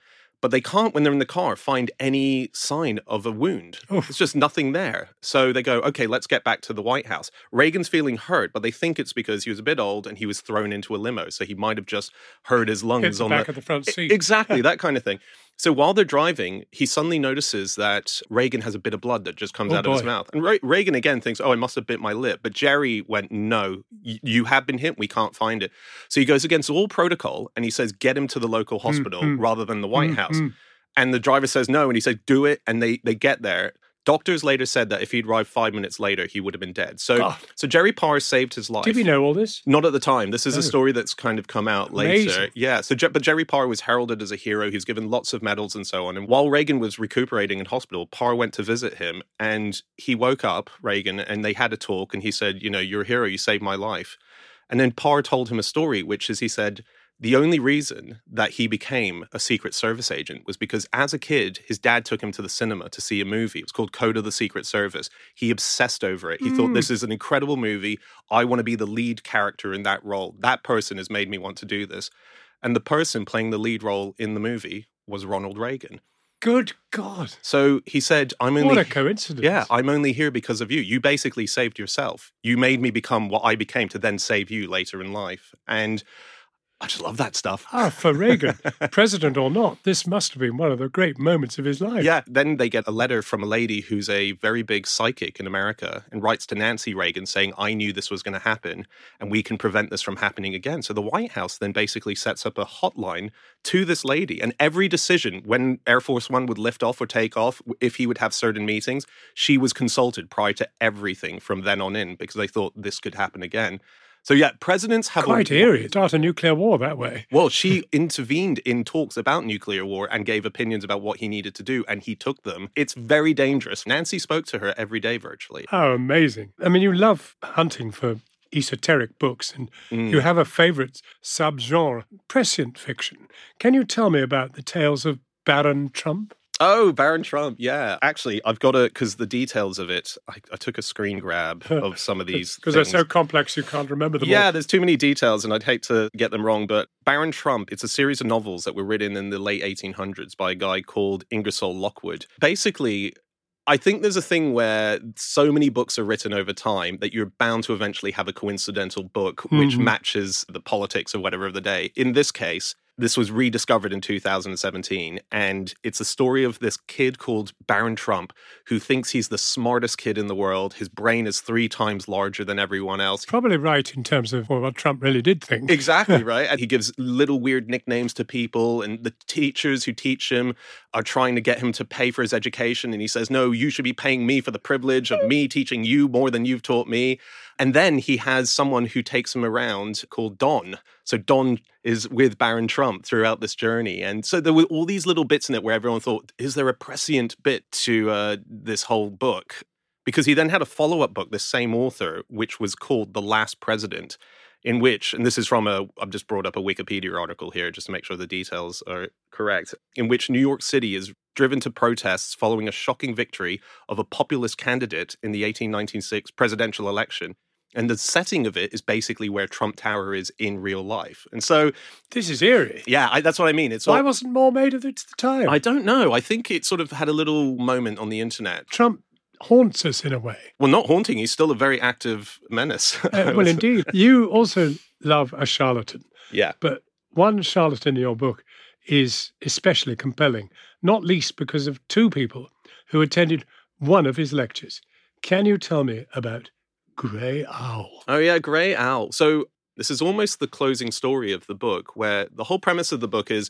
But they can't, when they're in the car, find any sign of a wound. Oof. It's just nothing there. So they go, okay, let's get back to the White House. Reagan's feeling hurt, but they think it's because he was a bit old and he was thrown into a limo. So he might have just hurt his lungs Hit the on back the, of the front seat. Exactly, that kind of thing. So while they're driving, he suddenly notices that Reagan has a bit of blood that just comes Oh, out of his boy. mouth. And Re- Reagan again thinks, oh, I must have bit my lip. But Jerry went, no, y- you have been hit. We can't find it. So he goes against all protocol and he says, get him to the local hospital mm. rather than the White Mm, House. mm. And the driver says no. And he says, do it. And they, they get there. Doctors later said that if he'd arrived five minutes later, he would have been dead. So, God. so Jerry Parr saved his life. Did we know all this? Not at the time. This is Oh. a story that's kind of come out later. Amazing. Yeah. So, Je- but Jerry Parr was heralded as a hero. He was given lots of medals and so on. And while Reagan was recuperating in hospital, Parr went to visit him, and he woke up, Reagan, and they had a talk. And he said, "You know, you're a hero. You saved my life." And then Parr told him a story, which is he said, the only reason that he became a Secret Service agent was because as a kid, his dad took him to the cinema to see a movie. It was called Code of the Secret Service. He obsessed over it. He mm. thought, this is an incredible movie. I want to be the lead character in that role. That person has made me want to do this. And the person playing the lead role in the movie was Ronald Reagan. Good God. So he said, I'm only... What a coincidence. Yeah, I'm only here because of you. You basically saved yourself. You made me become what I became to then save you later in life. And I just love that stuff. Ah, for Reagan, president or not, this must have been one of the great moments of his life. Yeah, then they get a letter from a lady who's a very big psychic in America and writes to Nancy Reagan saying, I knew this was going to happen and we can prevent this from happening again. So the White House then basically sets up a hotline to this lady, and every decision when Air Force One would lift off or take off, if he would have certain meetings, she was consulted prior to everything from then on in because they thought this could happen again. So yeah, presidents have... Quite a, eerie. Start a nuclear war that way. Well, she intervened in talks about nuclear war and gave opinions about what he needed to do, and he took them. It's very dangerous. Nancy spoke to her every day virtually. Oh, amazing. I mean, you love hunting for esoteric books, and Mm. you have a favourite subgenre, prescient fiction. Can you tell me about the tales of Baron Trump? Oh, Baron Trump, yeah. Actually, I've got to, because the details of it, I, I took a screen grab of some of these Because they're so complex you can't remember them Yeah, all. there's too many details, and I'd hate to get them wrong, but Baron Trump, it's a series of novels that were written in the late eighteen hundreds by a guy called Ingersoll Lockwood. Basically, I think there's a thing where so many books are written over time that you're bound to eventually have a coincidental book which Mhm. matches the politics or whatever of the day. In this case, this was rediscovered in two thousand seventeen, and it's a story of this kid called Baron Trump who thinks he's the smartest kid in the world. His brain is three times larger than everyone else. Probably right in terms of well, what Trump really did think. Exactly, right? And he gives little weird nicknames to people, and the teachers who teach him are trying to get him to pay for his education. And he says, no, you should be paying me for the privilege of me teaching you more than you've taught me. And then he has someone who takes him around called Don. So Don is with Baron Trump throughout this journey. And so there were all these little bits in it where everyone thought, is there a prescient bit to uh, this whole book? Because he then had a follow-up book, this same author, which was called The Last President, in which, and this is from a, I've just brought up a Wikipedia article here just to make sure the details are correct, in which New York City is driven to protests following a shocking victory of a populist candidate in the eighteen ninety-six presidential election. And the setting of it is basically where Trump Tower is in real life. And so... This is eerie. Yeah, I, that's what I mean. It's Why all, wasn't more made of it at the time? I don't know. I think it sort of had a little moment on the internet. Trump haunts us in a way. Well, not haunting. He's still a very active menace. Uh, well, indeed. You also love a charlatan. Yeah. But one charlatan in your book is especially compelling, not least because of two people who attended one of his lectures. Can you tell me about Grey Owl? Oh, yeah, Grey Owl. So this is almost the closing story of the book, where the whole premise of the book is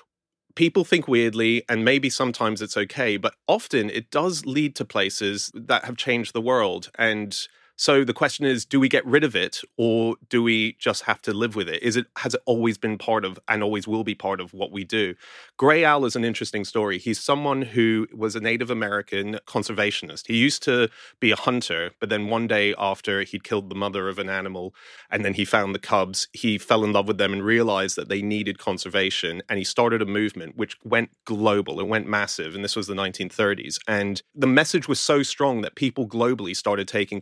people think weirdly, and maybe sometimes it's okay, but often it does lead to places that have changed the world. And so the question is, do we get rid of it, or do we just have to live with it? Is it has it always been part of and always will be part of what we do? Grey Owl is an interesting story. He's someone who was a Native American conservationist. He used to be a hunter, but then one day after he'd killed the mother of an animal and then he found the cubs, he fell in love with them and realized that they needed conservation. And he started a movement which went global. It went massive. And this was the nineteen thirties. And the message was so strong that people globally started taking conservation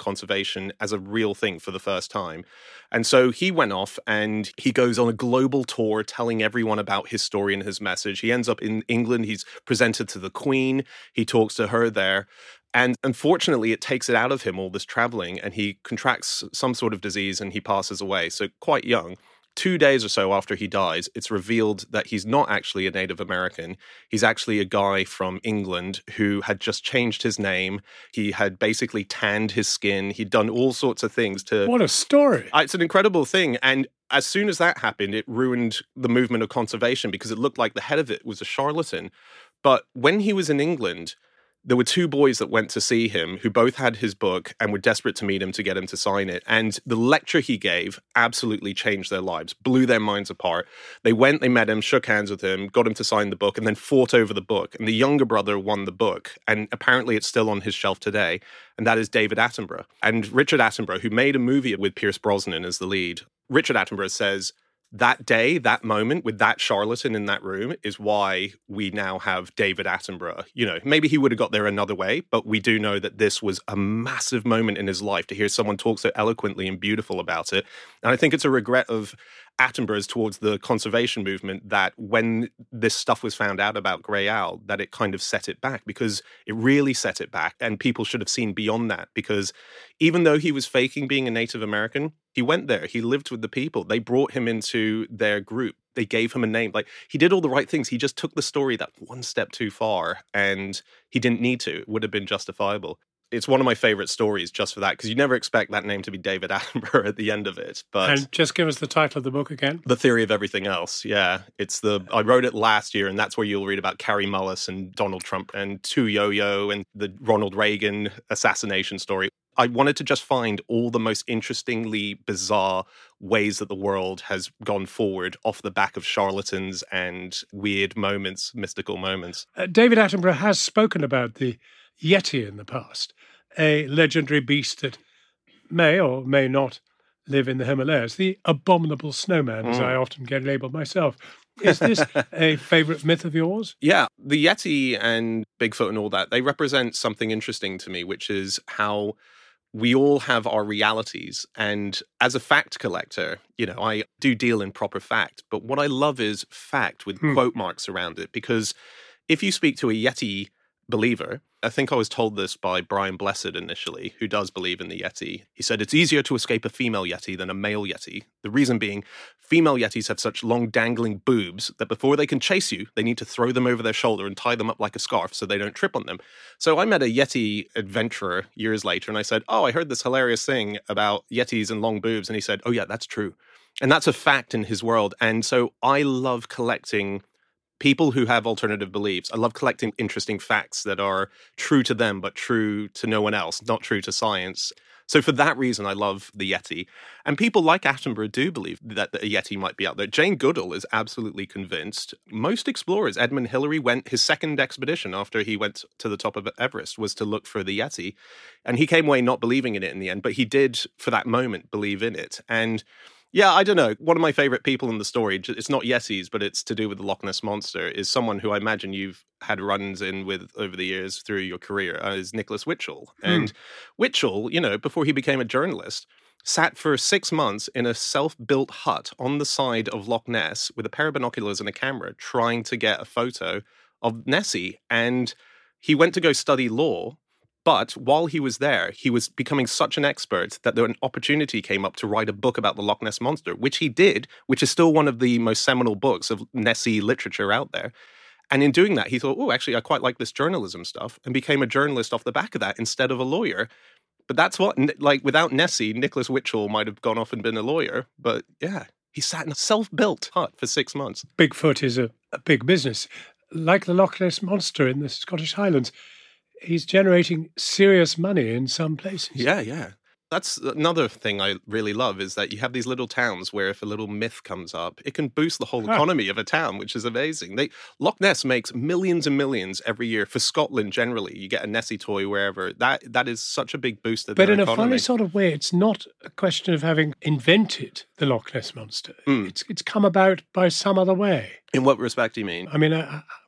conservation as a real thing for the first time. And so he went off and he goes on a global tour telling everyone about his story and his message. He ends up in England. He's presented to the Queen. He talks to her there. And unfortunately, it takes it out of him, all this traveling, and he contracts some sort of disease and he passes away. So quite young. Two days or so after he dies, it's revealed that he's not actually a Native American. He's actually a guy from England who had just changed his name. He had basically tanned his skin. He'd done all sorts of things to... What a story. It's an incredible thing. And as soon as that happened, it ruined the movement of conservation because it looked like the head of it was a charlatan. But when he was in England, there were two boys that went to see him who both had his book and were desperate to meet him to get him to sign it. And the lecture he gave absolutely changed their lives, blew their minds apart. They went, they met him, shook hands with him, got him to sign the book, and then fought over the book. And the younger brother won the book. And apparently it's still on his shelf today. And that is David Attenborough. And Richard Attenborough, who made a movie with Pierce Brosnan as the lead, Richard Attenborough says, that day, that moment with that charlatan in that room is why we now have David Attenborough. You know, maybe he would have got there another way, but we do know that this was a massive moment in his life to hear someone talk so eloquently and beautiful about it. And I think it's a regret of Attenborough's towards the conservation movement that when this stuff was found out about Grey Owl, that it kind of set it back, because it really set it back. And people should have seen beyond that, because even though he was faking being a Native American, he went there. He lived with the people. They brought him into their group. They gave him a name. Like, he did all the right things. He just took the story that one step too far, and he didn't need to. It would have been justifiable. It's one of my favorite stories just for that, because you never expect that name to be David Attenborough at the end of it. But and just give us the title of the book again. The Theory of Everything Else. Yeah, it's the. I wrote it last year, and that's where you'll read about Carrie Mullis and Donald Trump and Tu Yoyo and the Ronald Reagan assassination story. I wanted to just find all the most interestingly bizarre ways that the world has gone forward off the back of charlatans and weird moments, mystical moments. Uh, David Attenborough has spoken about the Yeti in the past, a legendary beast that may or may not live in the Himalayas, the abominable snowman, as mm. I often get labelled myself. Is this a favourite myth of yours? Yeah, the Yeti and Bigfoot and all that, they represent something interesting to me, which is how we all have our realities. And as a fact collector, you know, I do deal in proper fact. But what I love is fact with hmm. quote marks around it. Because if you speak to a Yeti believer, I think I was told this by Brian Blessed initially, who does believe in the Yeti. He said, it's easier to escape a female Yeti than a male Yeti. The reason being, female Yetis have such long dangling boobs that before they can chase you, they need to throw them over their shoulder and tie them up like a scarf so they don't trip on them. So I met a Yeti adventurer years later, and I said, oh, I heard this hilarious thing about Yetis and long boobs. And he said, oh yeah, that's true. And that's a fact in his world. And so I love collecting people who have alternative beliefs. I love collecting interesting facts that are true to them, but true to no one else, not true to science. So for that reason, I love the Yeti. And people like Attenborough do believe that a Yeti might be out there. Jane Goodall is absolutely convinced. Most explorers, Edmund Hillary went, his second expedition after he went to the top of Everest was to look for the Yeti. And he came away not believing in it in the end, but he did, for that moment, believe in it. And yeah, I don't know. One of my favorite people in the story, it's not Yetis, but it's to do with the Loch Ness Monster, is someone who I imagine you've had runs in with over the years through your career, uh, is Nicholas Witchell. Hmm. And Witchell, you know, before he became a journalist, sat for six months in a self-built hut on the side of Loch Ness with a pair of binoculars and a camera trying to get a photo of Nessie. And he went to go study law. But while he was there, he was becoming such an expert that an opportunity came up to write a book about the Loch Ness Monster, which he did, which is still one of the most seminal books of Nessie literature out there. And in doing that, he thought, oh, actually, I quite like this journalism stuff, and became a journalist off the back of that instead of a lawyer. But that's what, like, without Nessie, Nicholas Witchell might have gone off and been a lawyer. But yeah, he sat in a self-built hut for six months. Bigfoot is a, a big business. Like the Loch Ness Monster in the Scottish Highlands, he's generating serious money in some places. Yeah, yeah. That's another thing I really love, is that you have these little towns where if a little myth comes up, it can boost the whole economy of a town, which is amazing. They, Loch Ness makes millions and millions every year for Scotland generally. You get a Nessie toy wherever. That That is such a big boost to their economy. But in economy. a funny sort of way, it's not a question of having invented the Loch Ness Monster. Mm. It's, it's come about by some other way. In what respect do you mean? I mean, uh,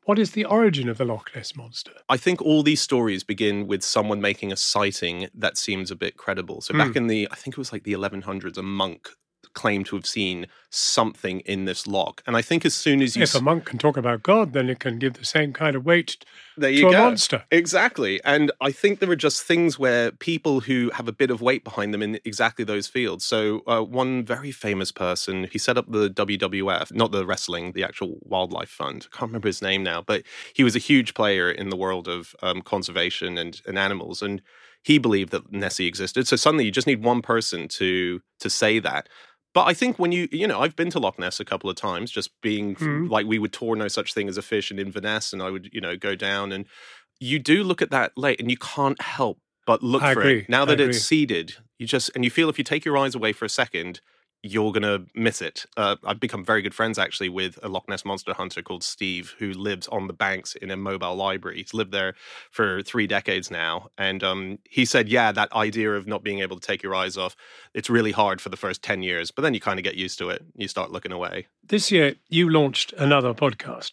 What is the origin of the Loch Ness Monster? I think all these stories begin with someone making a sighting that seems a bit credible. So back mm. in the, I think it was like the eleven hundreds, a monk claimed to have seen something in this loch. And I think as soon as you... If a monk can talk about God, then it can give the same kind of weight there you to go. a monster. Exactly. And I think there are just things where people who have a bit of weight behind them in exactly those fields. So uh, one very famous person, he set up the W W F, not the wrestling, the actual wildlife fund. I can't remember his name now, but he was a huge player in the world of um, conservation and, and animals. And he believed that Nessie existed. So suddenly you just need one person to to say that. But I think when you, you know, I've been to Loch Ness a couple of times, just being mm. like we would tour No Such Thing as a Fish in Inverness, and I would, you know, go down and you do look at that lake and you can't help but look I for agree. it. Now that I it's agree. seeded, you just, and you feel if you take your eyes away for a second, you're going to miss it. Uh, I've become very good friends, actually, with a Loch Ness monster hunter called Steve, who lives on the banks in a mobile library. He's lived there for three decades now. And um, he said, yeah, that idea of not being able to take your eyes off, it's really hard for the first ten years, but then you kind of get used to it. You start looking away. This year, you launched another podcast,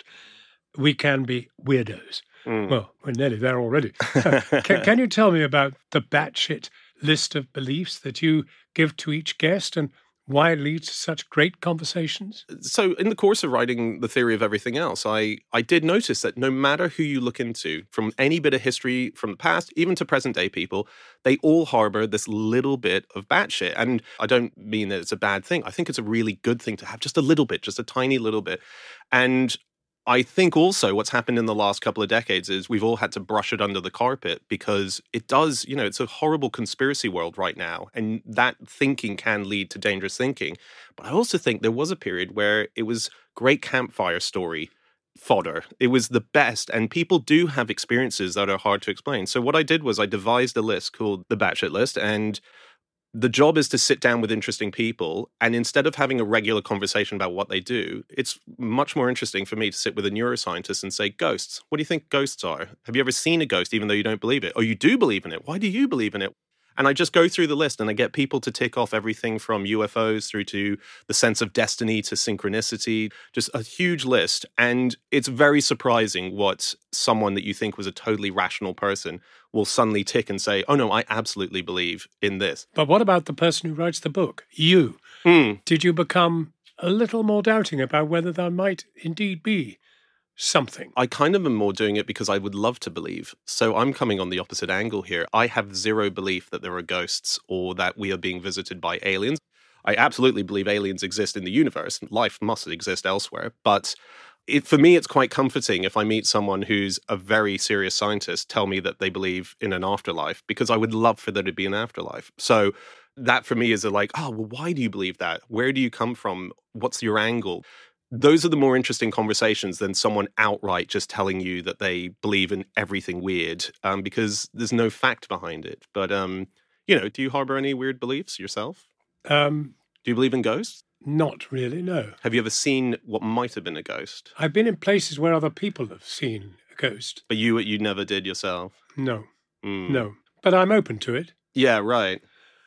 We Can Be Weirdos. Mm. Well, we're nearly there already. can, can you tell me about the batshit list of beliefs that you give to each guest and why it leads to such great conversations? So in the course of writing The Theory of Everything Else, I, I did notice that no matter who you look into, from any bit of history from the past, even to present day people, they all harbor this little bit of batshit. And I don't mean that it's a bad thing. I think it's a really good thing to have just a little bit, just a tiny little bit. And I think also what's happened in the last couple of decades is we've all had to brush it under the carpet because it does, you know, it's a horrible conspiracy world right now. And that thinking can lead to dangerous thinking. But I also think there was a period where it was great campfire story fodder. It was the best. And people do have experiences that are hard to explain. So what I did was I devised a list called the Batshit List. And the job is to sit down with interesting people, and instead of having a regular conversation about what they do, it's much more interesting for me to sit with a neuroscientist and say, ghosts, what do you think ghosts are? Have you ever seen a ghost even though you don't believe it? Or you do believe in it? Why do you believe in it? And I just go through the list and I get people to tick off everything from U F Os through to the sense of destiny to synchronicity, just a huge list. And it's very surprising what someone that you think was a totally rational person will suddenly tick and say, oh no, I absolutely believe in this. But what about the person who writes the book? You. Mm. Did you become a little more doubting about whether there might indeed be something? I kind of am more doing it because I would love to believe. So I'm coming on the opposite angle here. I have zero belief that there are ghosts or that we are being visited by aliens. I absolutely believe aliens exist in the universe. Life must exist elsewhere. But it, for me, it's quite comforting if I meet someone who's a very serious scientist tell me that they believe in an afterlife, because I would love for there to be an afterlife. So that for me is a like, oh, well, why do you believe that? Where do you come from? What's your angle? Those are the more interesting conversations than someone outright just telling you that they believe in everything weird, um, because there's no fact behind it. But, um, you know, do you harbor any weird beliefs yourself? Um, do you believe in ghosts? Not really, no. Have you ever seen what might have been a ghost? I've been in places where other people have seen a ghost. But you you never did yourself? No, mm. no. But I'm open to it. Yeah, right.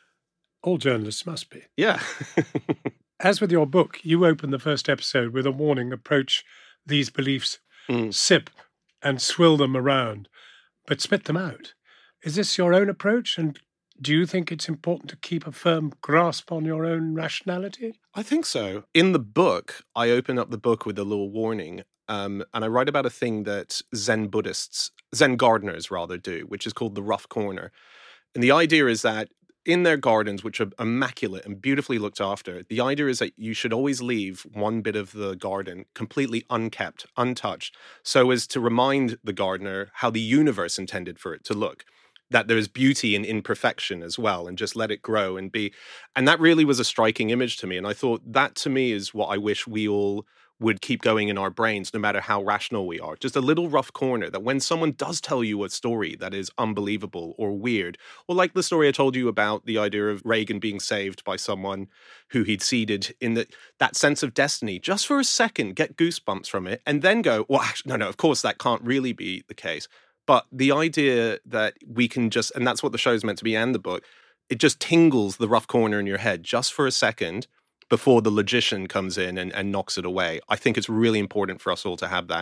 All journalists must be. Yeah. As with your book, you open the first episode with a warning: approach these beliefs, mm. sip and swill them around, but spit them out. Is this your own approach? And do you think it's important to keep a firm grasp on your own rationality? I think so. In the book, I open up the book with a little warning, um, and I write about a thing that Zen Buddhists, Zen gardeners rather, do, which is called the rough corner. And the idea is that in their gardens, which are immaculate and beautifully looked after, the idea is that you should always leave one bit of the garden completely unkept, untouched, so as to remind the gardener how the universe intended for it to look. That there's beauty in imperfection as well, and just let it grow and be. And that really was a striking image to me. And I thought that to me is what I wish we all would keep going in our brains, no matter how rational we are. Just a little rough corner that when someone does tell you a story that is unbelievable or weird, or like the story I told you about the idea of Reagan being saved by someone who he'd seeded, in the, that sense of destiny, just for a second, get goosebumps from it, and then go, well, actually, no, no, of course that can't really be the case. But the idea that we can just, and that's what the show's meant to be and the book, it just tingles the rough corner in your head just for a second before the logician comes in and, and knocks it away. I think it's really important for us all to have that.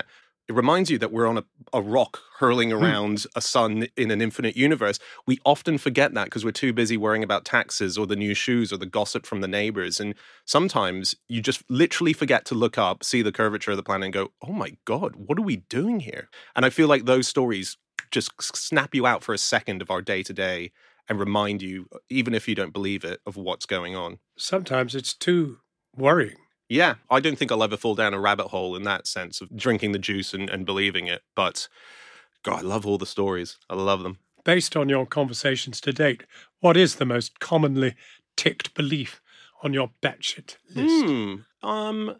it reminds you that we're on a, a rock hurling around a sun in an infinite universe. We often forget that because we're too busy worrying about taxes or the new shoes or the gossip from the neighbors. And sometimes you just literally forget to look up, see the curvature of the planet and go, oh my God, what are we doing here? And I feel like those stories just snap you out for a second of our day to day and remind you, even if you don't believe it, of what's going on. Sometimes it's too worrying. Yeah, I don't think I'll ever fall down a rabbit hole in that sense of drinking the juice and, and believing it. But, God, I love all the stories. I love them. Based on your conversations to date, what is the most commonly ticked belief on your batshit list? Hmm. Um,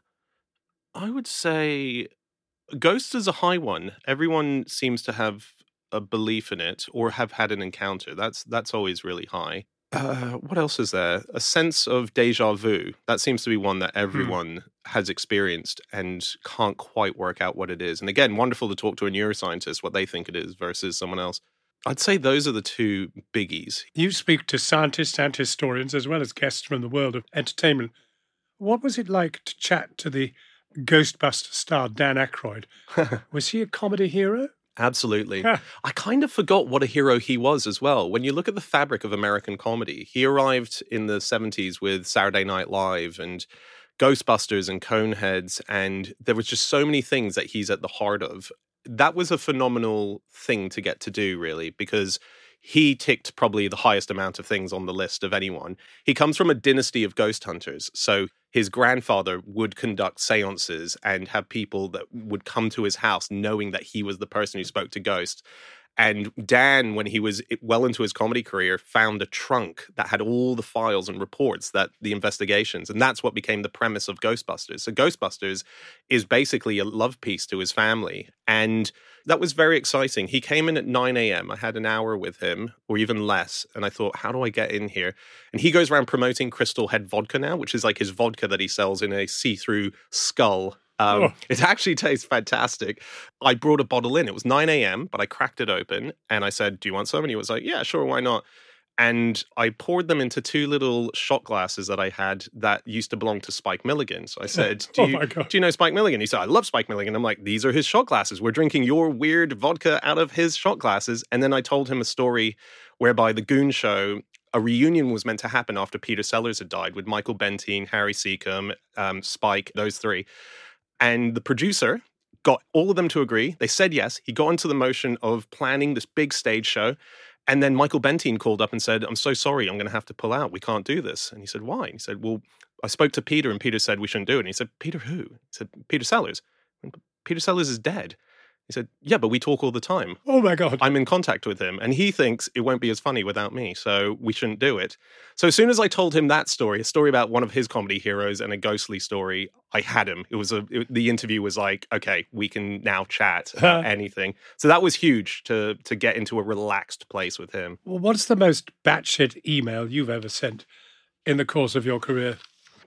I would say ghosts is a high one. Everyone seems to have a belief in it or have had an encounter. That's that's always really high. Uh, what else is there? A sense of deja vu. That seems to be one that everyone hmm. has experienced and can't quite work out what it is. And again, wonderful to talk to a neuroscientist what they think it is versus someone else. I'd say those are the two biggies. You speak to scientists and historians as well as guests from the world of entertainment. What was it like to chat to the Ghostbusters star Dan Aykroyd? Was he a comedy hero? Absolutely. I kind of forgot what a hero he was as well. When you look at the fabric of American comedy, he arrived in the seventies with Saturday Night Live and Ghostbusters and Coneheads, and there was just so many things that he's at the heart of. That was a phenomenal thing to get to do, really, because he ticked probably the highest amount of things on the list of anyone. He comes from a dynasty of ghost hunters, so his grandfather would conduct seances and have people that would come to his house knowing that he was the person who spoke to ghosts. And Dan, when he was well into his comedy career, found a trunk that had all the files and reports that the investigations, and that's what became the premise of Ghostbusters. So Ghostbusters is basically a love piece to his family. And that was very exciting. He came in at nine a.m. I had an hour with him, or even less. And I thought, how do I get in here? And he goes around promoting Crystal Head vodka now, which is like his vodka that he sells in a see-through skull. Um, oh. It actually tastes fantastic. I brought a bottle in. It was nine a.m., but I cracked it open and I said, do you want some? And he was like, yeah, sure, why not? And I poured them into two little shot glasses that I had that used to belong to Spike Milligan. So I said, do, oh you, my God. do you know Spike Milligan? He said, I love Spike Milligan. I'm like, these are his shot glasses. We're drinking your weird vodka out of his shot glasses. And then I told him a story whereby the Goon Show, a reunion was meant to happen after Peter Sellers had died with Michael Bentine, Harry Seacombe, um, Spike, those three. And the producer got all of them to agree. They said yes. He got into the motion of planning this big stage show. And then Michael Bentine called up and said, I'm so sorry, I'm going to have to pull out. We can't do this. And he said, why? And he said, well, I spoke to Peter and Peter said we shouldn't do it. And he said, Peter who? He said, Peter Sellers. And Peter Sellers is dead. He said, yeah, but we talk all the time. Oh, my God. I'm in contact with him. And he thinks it won't be as funny without me, so we shouldn't do it. So as soon as I told him that story, a story about one of his comedy heroes and a ghostly story, I had him. It was a it, the interview was like, okay, we can now chat about anything. So that was huge to to get into a relaxed place with him. Well, what's the most batshit email you've ever sent in the course of your career?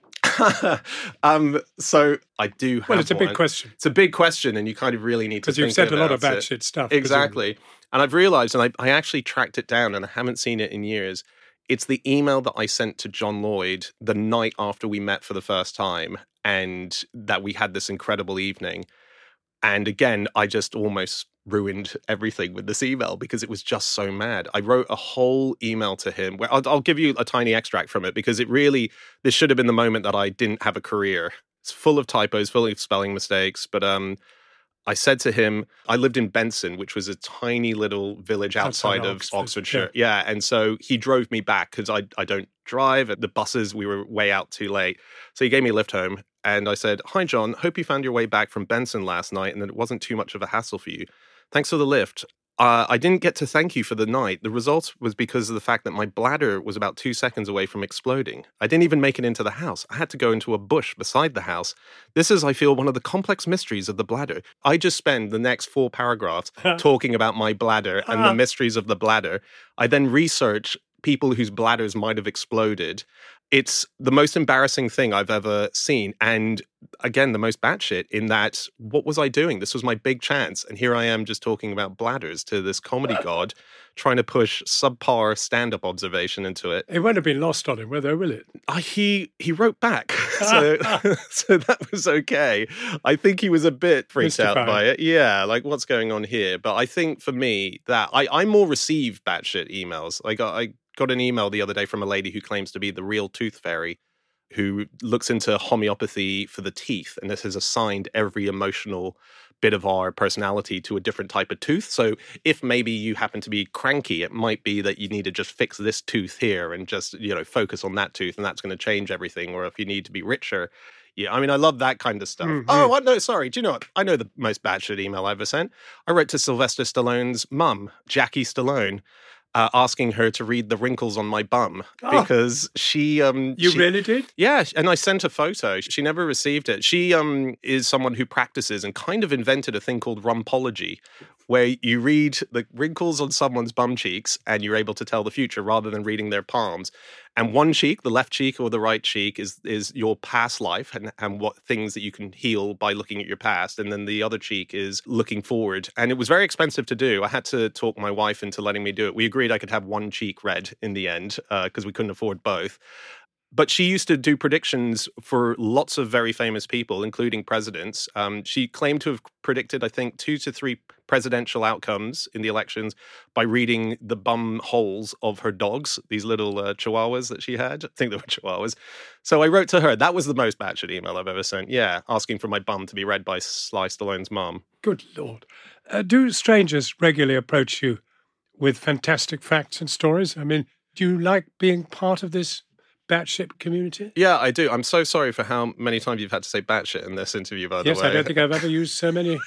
um, so I do have Well, it's a big one. question. It's a big question, and you kind of really need to think Because you've said a lot of about batshit stuff. Exactly. Presumably. And I've realized, and I, I actually tracked it down, and I haven't seen it in years. It's the email that I sent to John Lloyd the night after we met for the first time, and that we had this incredible evening. And again, I just almost ruined everything with this email because it was just so mad. I wrote a whole email to him where I'll, I'll give you a tiny extract from it because it really, this should have been the moment that I didn't have a career. It's full of typos, full of spelling mistakes. But um, I said to him, I lived in Benson, which was a tiny little village outside, outside of Oxford. Oxfordshire. Yeah. yeah. And so he drove me back because I, I don't drive. At the buses, we were way out too late. So he gave me a lift home. And I said, hi, John, hope you found your way back from Benson last night and that it wasn't too much of a hassle for you. Thanks for the lift. Uh, I didn't get to thank you for the night. The result was because of the fact that my bladder was about two seconds away from exploding. I didn't even make it into the house. I had to go into a bush beside the house. This is, I feel, one of the complex mysteries of the bladder. I just spend the next four paragraphs talking about my bladder and the mysteries of the bladder. I then research people whose bladders might have exploded. It's the most embarrassing thing I've ever seen. And again, the most batshit in that, what was I doing? This was my big chance. And here I am just talking about bladders to this comedy god, trying to push subpar stand-up observation into it. It won't have been lost on him, will there, will it? Uh, he he wrote back, so so that was okay. I think he was a bit freaked Mystified. out by it. Yeah, like what's going on here? But I think for me that I, I more receive batshit emails. Like I, I got an email the other day from a lady who claims to be the real tooth fairy, who looks into homeopathy for the teeth, and this has assigned every emotional bit of our personality to a different type of tooth. So if maybe you happen to be cranky, it might be that you need to just fix this tooth here and just, you know, focus on that tooth, and that's going to change everything. Or if you need to be richer. Yeah, I mean, I love that kind of stuff. Mm-hmm. Oh, I know, sorry. Do you know what? I know the most batshit email I ever sent. I wrote to Sylvester Stallone's mum, Jackie Stallone, Uh, asking her to read the wrinkles on my bum because oh, she... Um, you she, really did? Yeah, and I sent a photo. She never received it. She um, is someone who practices and kind of invented a thing called rumpology, where you read the wrinkles on someone's bum cheeks and you're able to tell the future rather than reading their palms. And one cheek, the left cheek or the right cheek, is is your past life and, and what things that you can heal by looking at your past. And then the other cheek is looking forward. And it was very expensive to do. I had to talk my wife into letting me do it. We agreed I could have one cheek read in the end because uh, we couldn't afford both. But she used to do predictions for lots of very famous people, including presidents. Um, she claimed to have predicted, I think, two to three presidential outcomes in the elections by reading the bum holes of her dogs, these little uh, chihuahuas that she had. I think they were chihuahuas. So I wrote to her. That was the most batshit email I've ever sent. Yeah, asking for my bum to be read by Sly Stallone's mom. Good Lord. Uh, do strangers regularly approach you with fantastic facts and stories? I mean, do you like being part of this batshit community? Yeah, I do. I'm so sorry for how many times you've had to say batshit in this interview, by the yes, way. Yes, I don't think I've ever used so many.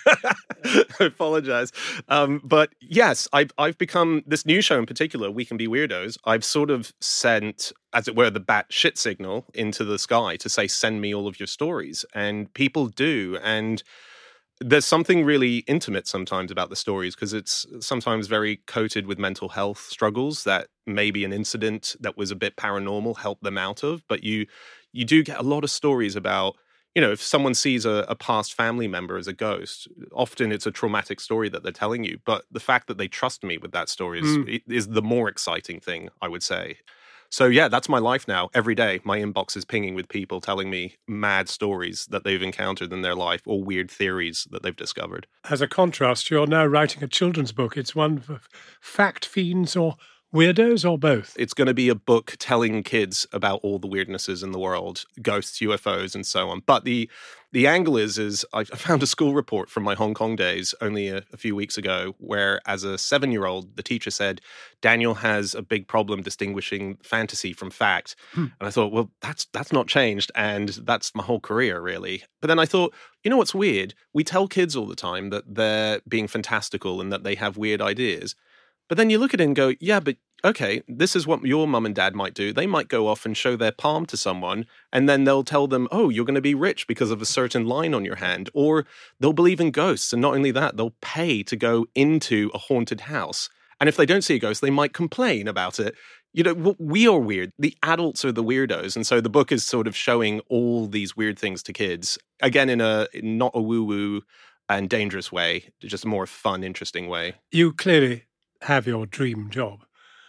I apologize. Um, but yes, I've, I've become, this new show in particular, We Can Be Weirdos, I've sort of sent, as it were, the batshit signal into the sky to say, send me all of your stories. And people do. And there's something really intimate sometimes about the stories because it's sometimes very coated with mental health struggles that maybe an incident that was a bit paranormal helped them out of. But you you do get a lot of stories about, you know, if someone sees a, a past family member as a ghost, often it's a traumatic story that they're telling you. But the fact that they trust me with that story is, mm. is the more exciting thing, I would say. So yeah, that's my life now. Every day, my inbox is pinging with people telling me mad stories that they've encountered in their life or weird theories that they've discovered. As a contrast, you're now writing a children's book. It's one for fact fiends or weirdos or both? It's going to be a book telling kids about all the weirdnesses in the world, ghosts, U F Os, and so on. But the the angle is, is I found a school report from my Hong Kong days only a, a few weeks ago where, as a seven-year-old, the teacher said, Daniel has a big problem distinguishing fantasy from fact. Hmm. And I thought, well, that's that's not changed, and that's my whole career, really. But then I thought, you know what's weird? We tell kids all the time that they're being fantastical and that they have weird ideas. But then you look at it and go, yeah, but okay, this is what your mum and dad might do. They might go off and show their palm to someone, and then they'll tell them, oh, you're going to be rich because of a certain line on your hand. Or they'll believe in ghosts. And not only that, they'll pay to go into a haunted house. And if they don't see a ghost, they might complain about it. You know, we are weird. The adults are the weirdos. And so the book is sort of showing all these weird things to kids. Again, in a not a woo-woo and dangerous way, just a more fun, interesting way. You clearly have your dream job.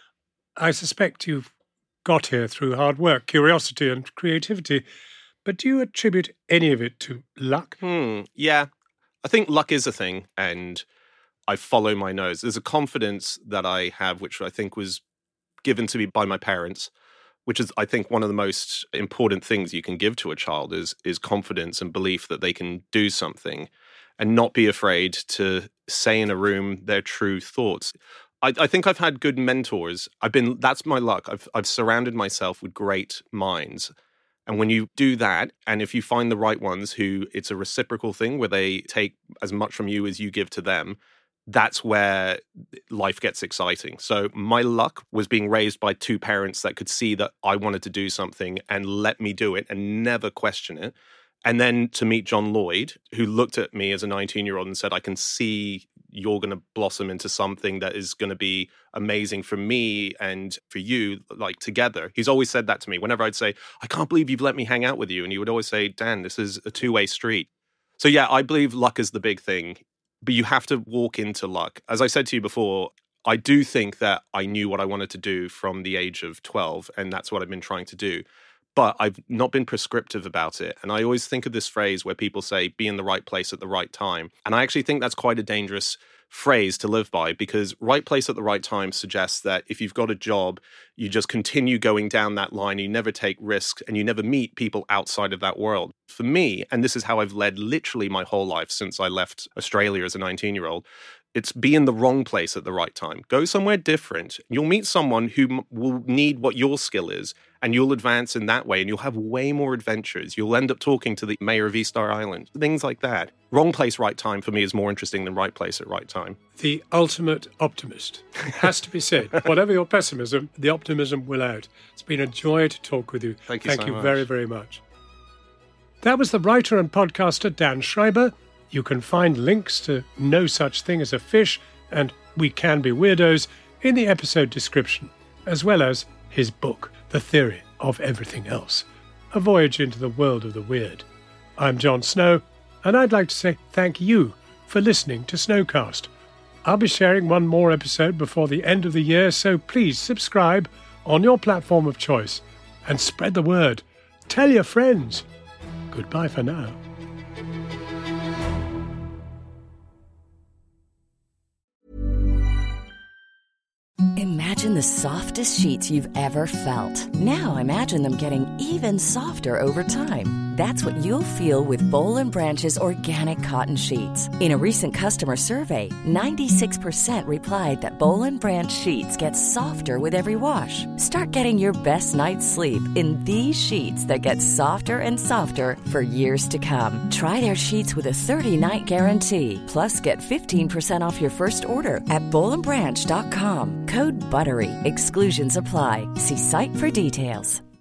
I suspect you've got here through hard work, curiosity and creativity, but do you attribute any of it to luck? Hmm, yeah. I think luck is a thing, and I follow my nose. There's a confidence that I have, which I think was given to me by my parents, which is, I think, one of the most important things you can give to a child is, is confidence and belief that they can do something and not be afraid to say in a room their true thoughts. I, I think I've had good mentors. I've been, that's my luck. I've, I've surrounded myself with great minds. And when you do that, and if you find the right ones who it's a reciprocal thing where they take as much from you as you give to them, that's where life gets exciting. So my luck was being raised by two parents that could see that I wanted to do something and let me do it and never question it. And then to meet John Lloyd, who looked at me as a nineteen-year-old and said, I can see you're going to blossom into something that is going to be amazing for me and for you, like together. He's always said that to me. Whenever I'd say, I can't believe you've let me hang out with you. And he would always say, Dan, this is a two-way street. So yeah, I believe luck is the big thing, but you have to walk into luck. As I said to you before, I do think that I knew what I wanted to do from the age of twelve, and that's what I've been trying to do. But I've not been prescriptive about it. And I always think of this phrase where people say, be in the right place at the right time. And I actually think that's quite a dangerous phrase to live by, because right place at the right time suggests that if you've got a job, you just continue going down that line, you never take risks, and you never meet people outside of that world. For me, and this is how I've led literally my whole life since I left Australia as a nineteen-year-old, it's be in the wrong place at the right time. Go somewhere different. You'll meet someone who m- will need what your skill is, and you'll advance in that way, and you'll have way more adventures. You'll end up talking to the mayor of East Star Island, things like that. Wrong place, right time for me is more interesting than right place at right time. The ultimate optimist. It has to be said. Whatever your pessimism, the optimism will out. It's been a joy to talk with you. Thank you Thank so you much. very, very much. That was the writer and podcaster Dan Schreiber. You can find links to No Such Thing as a Fish and We Can Be Weirdos in the episode description, as well as his book, The Theory of Everything Else, A Voyage into the World of the Weird. I'm Jon Snow, and I'd like to say thank you for listening to Snowcast. I'll be sharing one more episode before the end of the year, so please subscribe on your platform of choice and spread the word. Tell your friends. Goodbye for now. Imagine the softest sheets you've ever felt. Now imagine them getting even softer over time. That's what you'll feel with Boll and Branch's organic cotton sheets. In a recent customer survey, ninety-six percent replied that Boll and Branch sheets get softer with every wash. Start getting your best night's sleep in these sheets that get softer and softer for years to come. Try their sheets with a thirty-night guarantee. Plus, get fifteen percent off your first order at boll and branch dot com. Code BUTTERY. Exclusions apply. See site for details.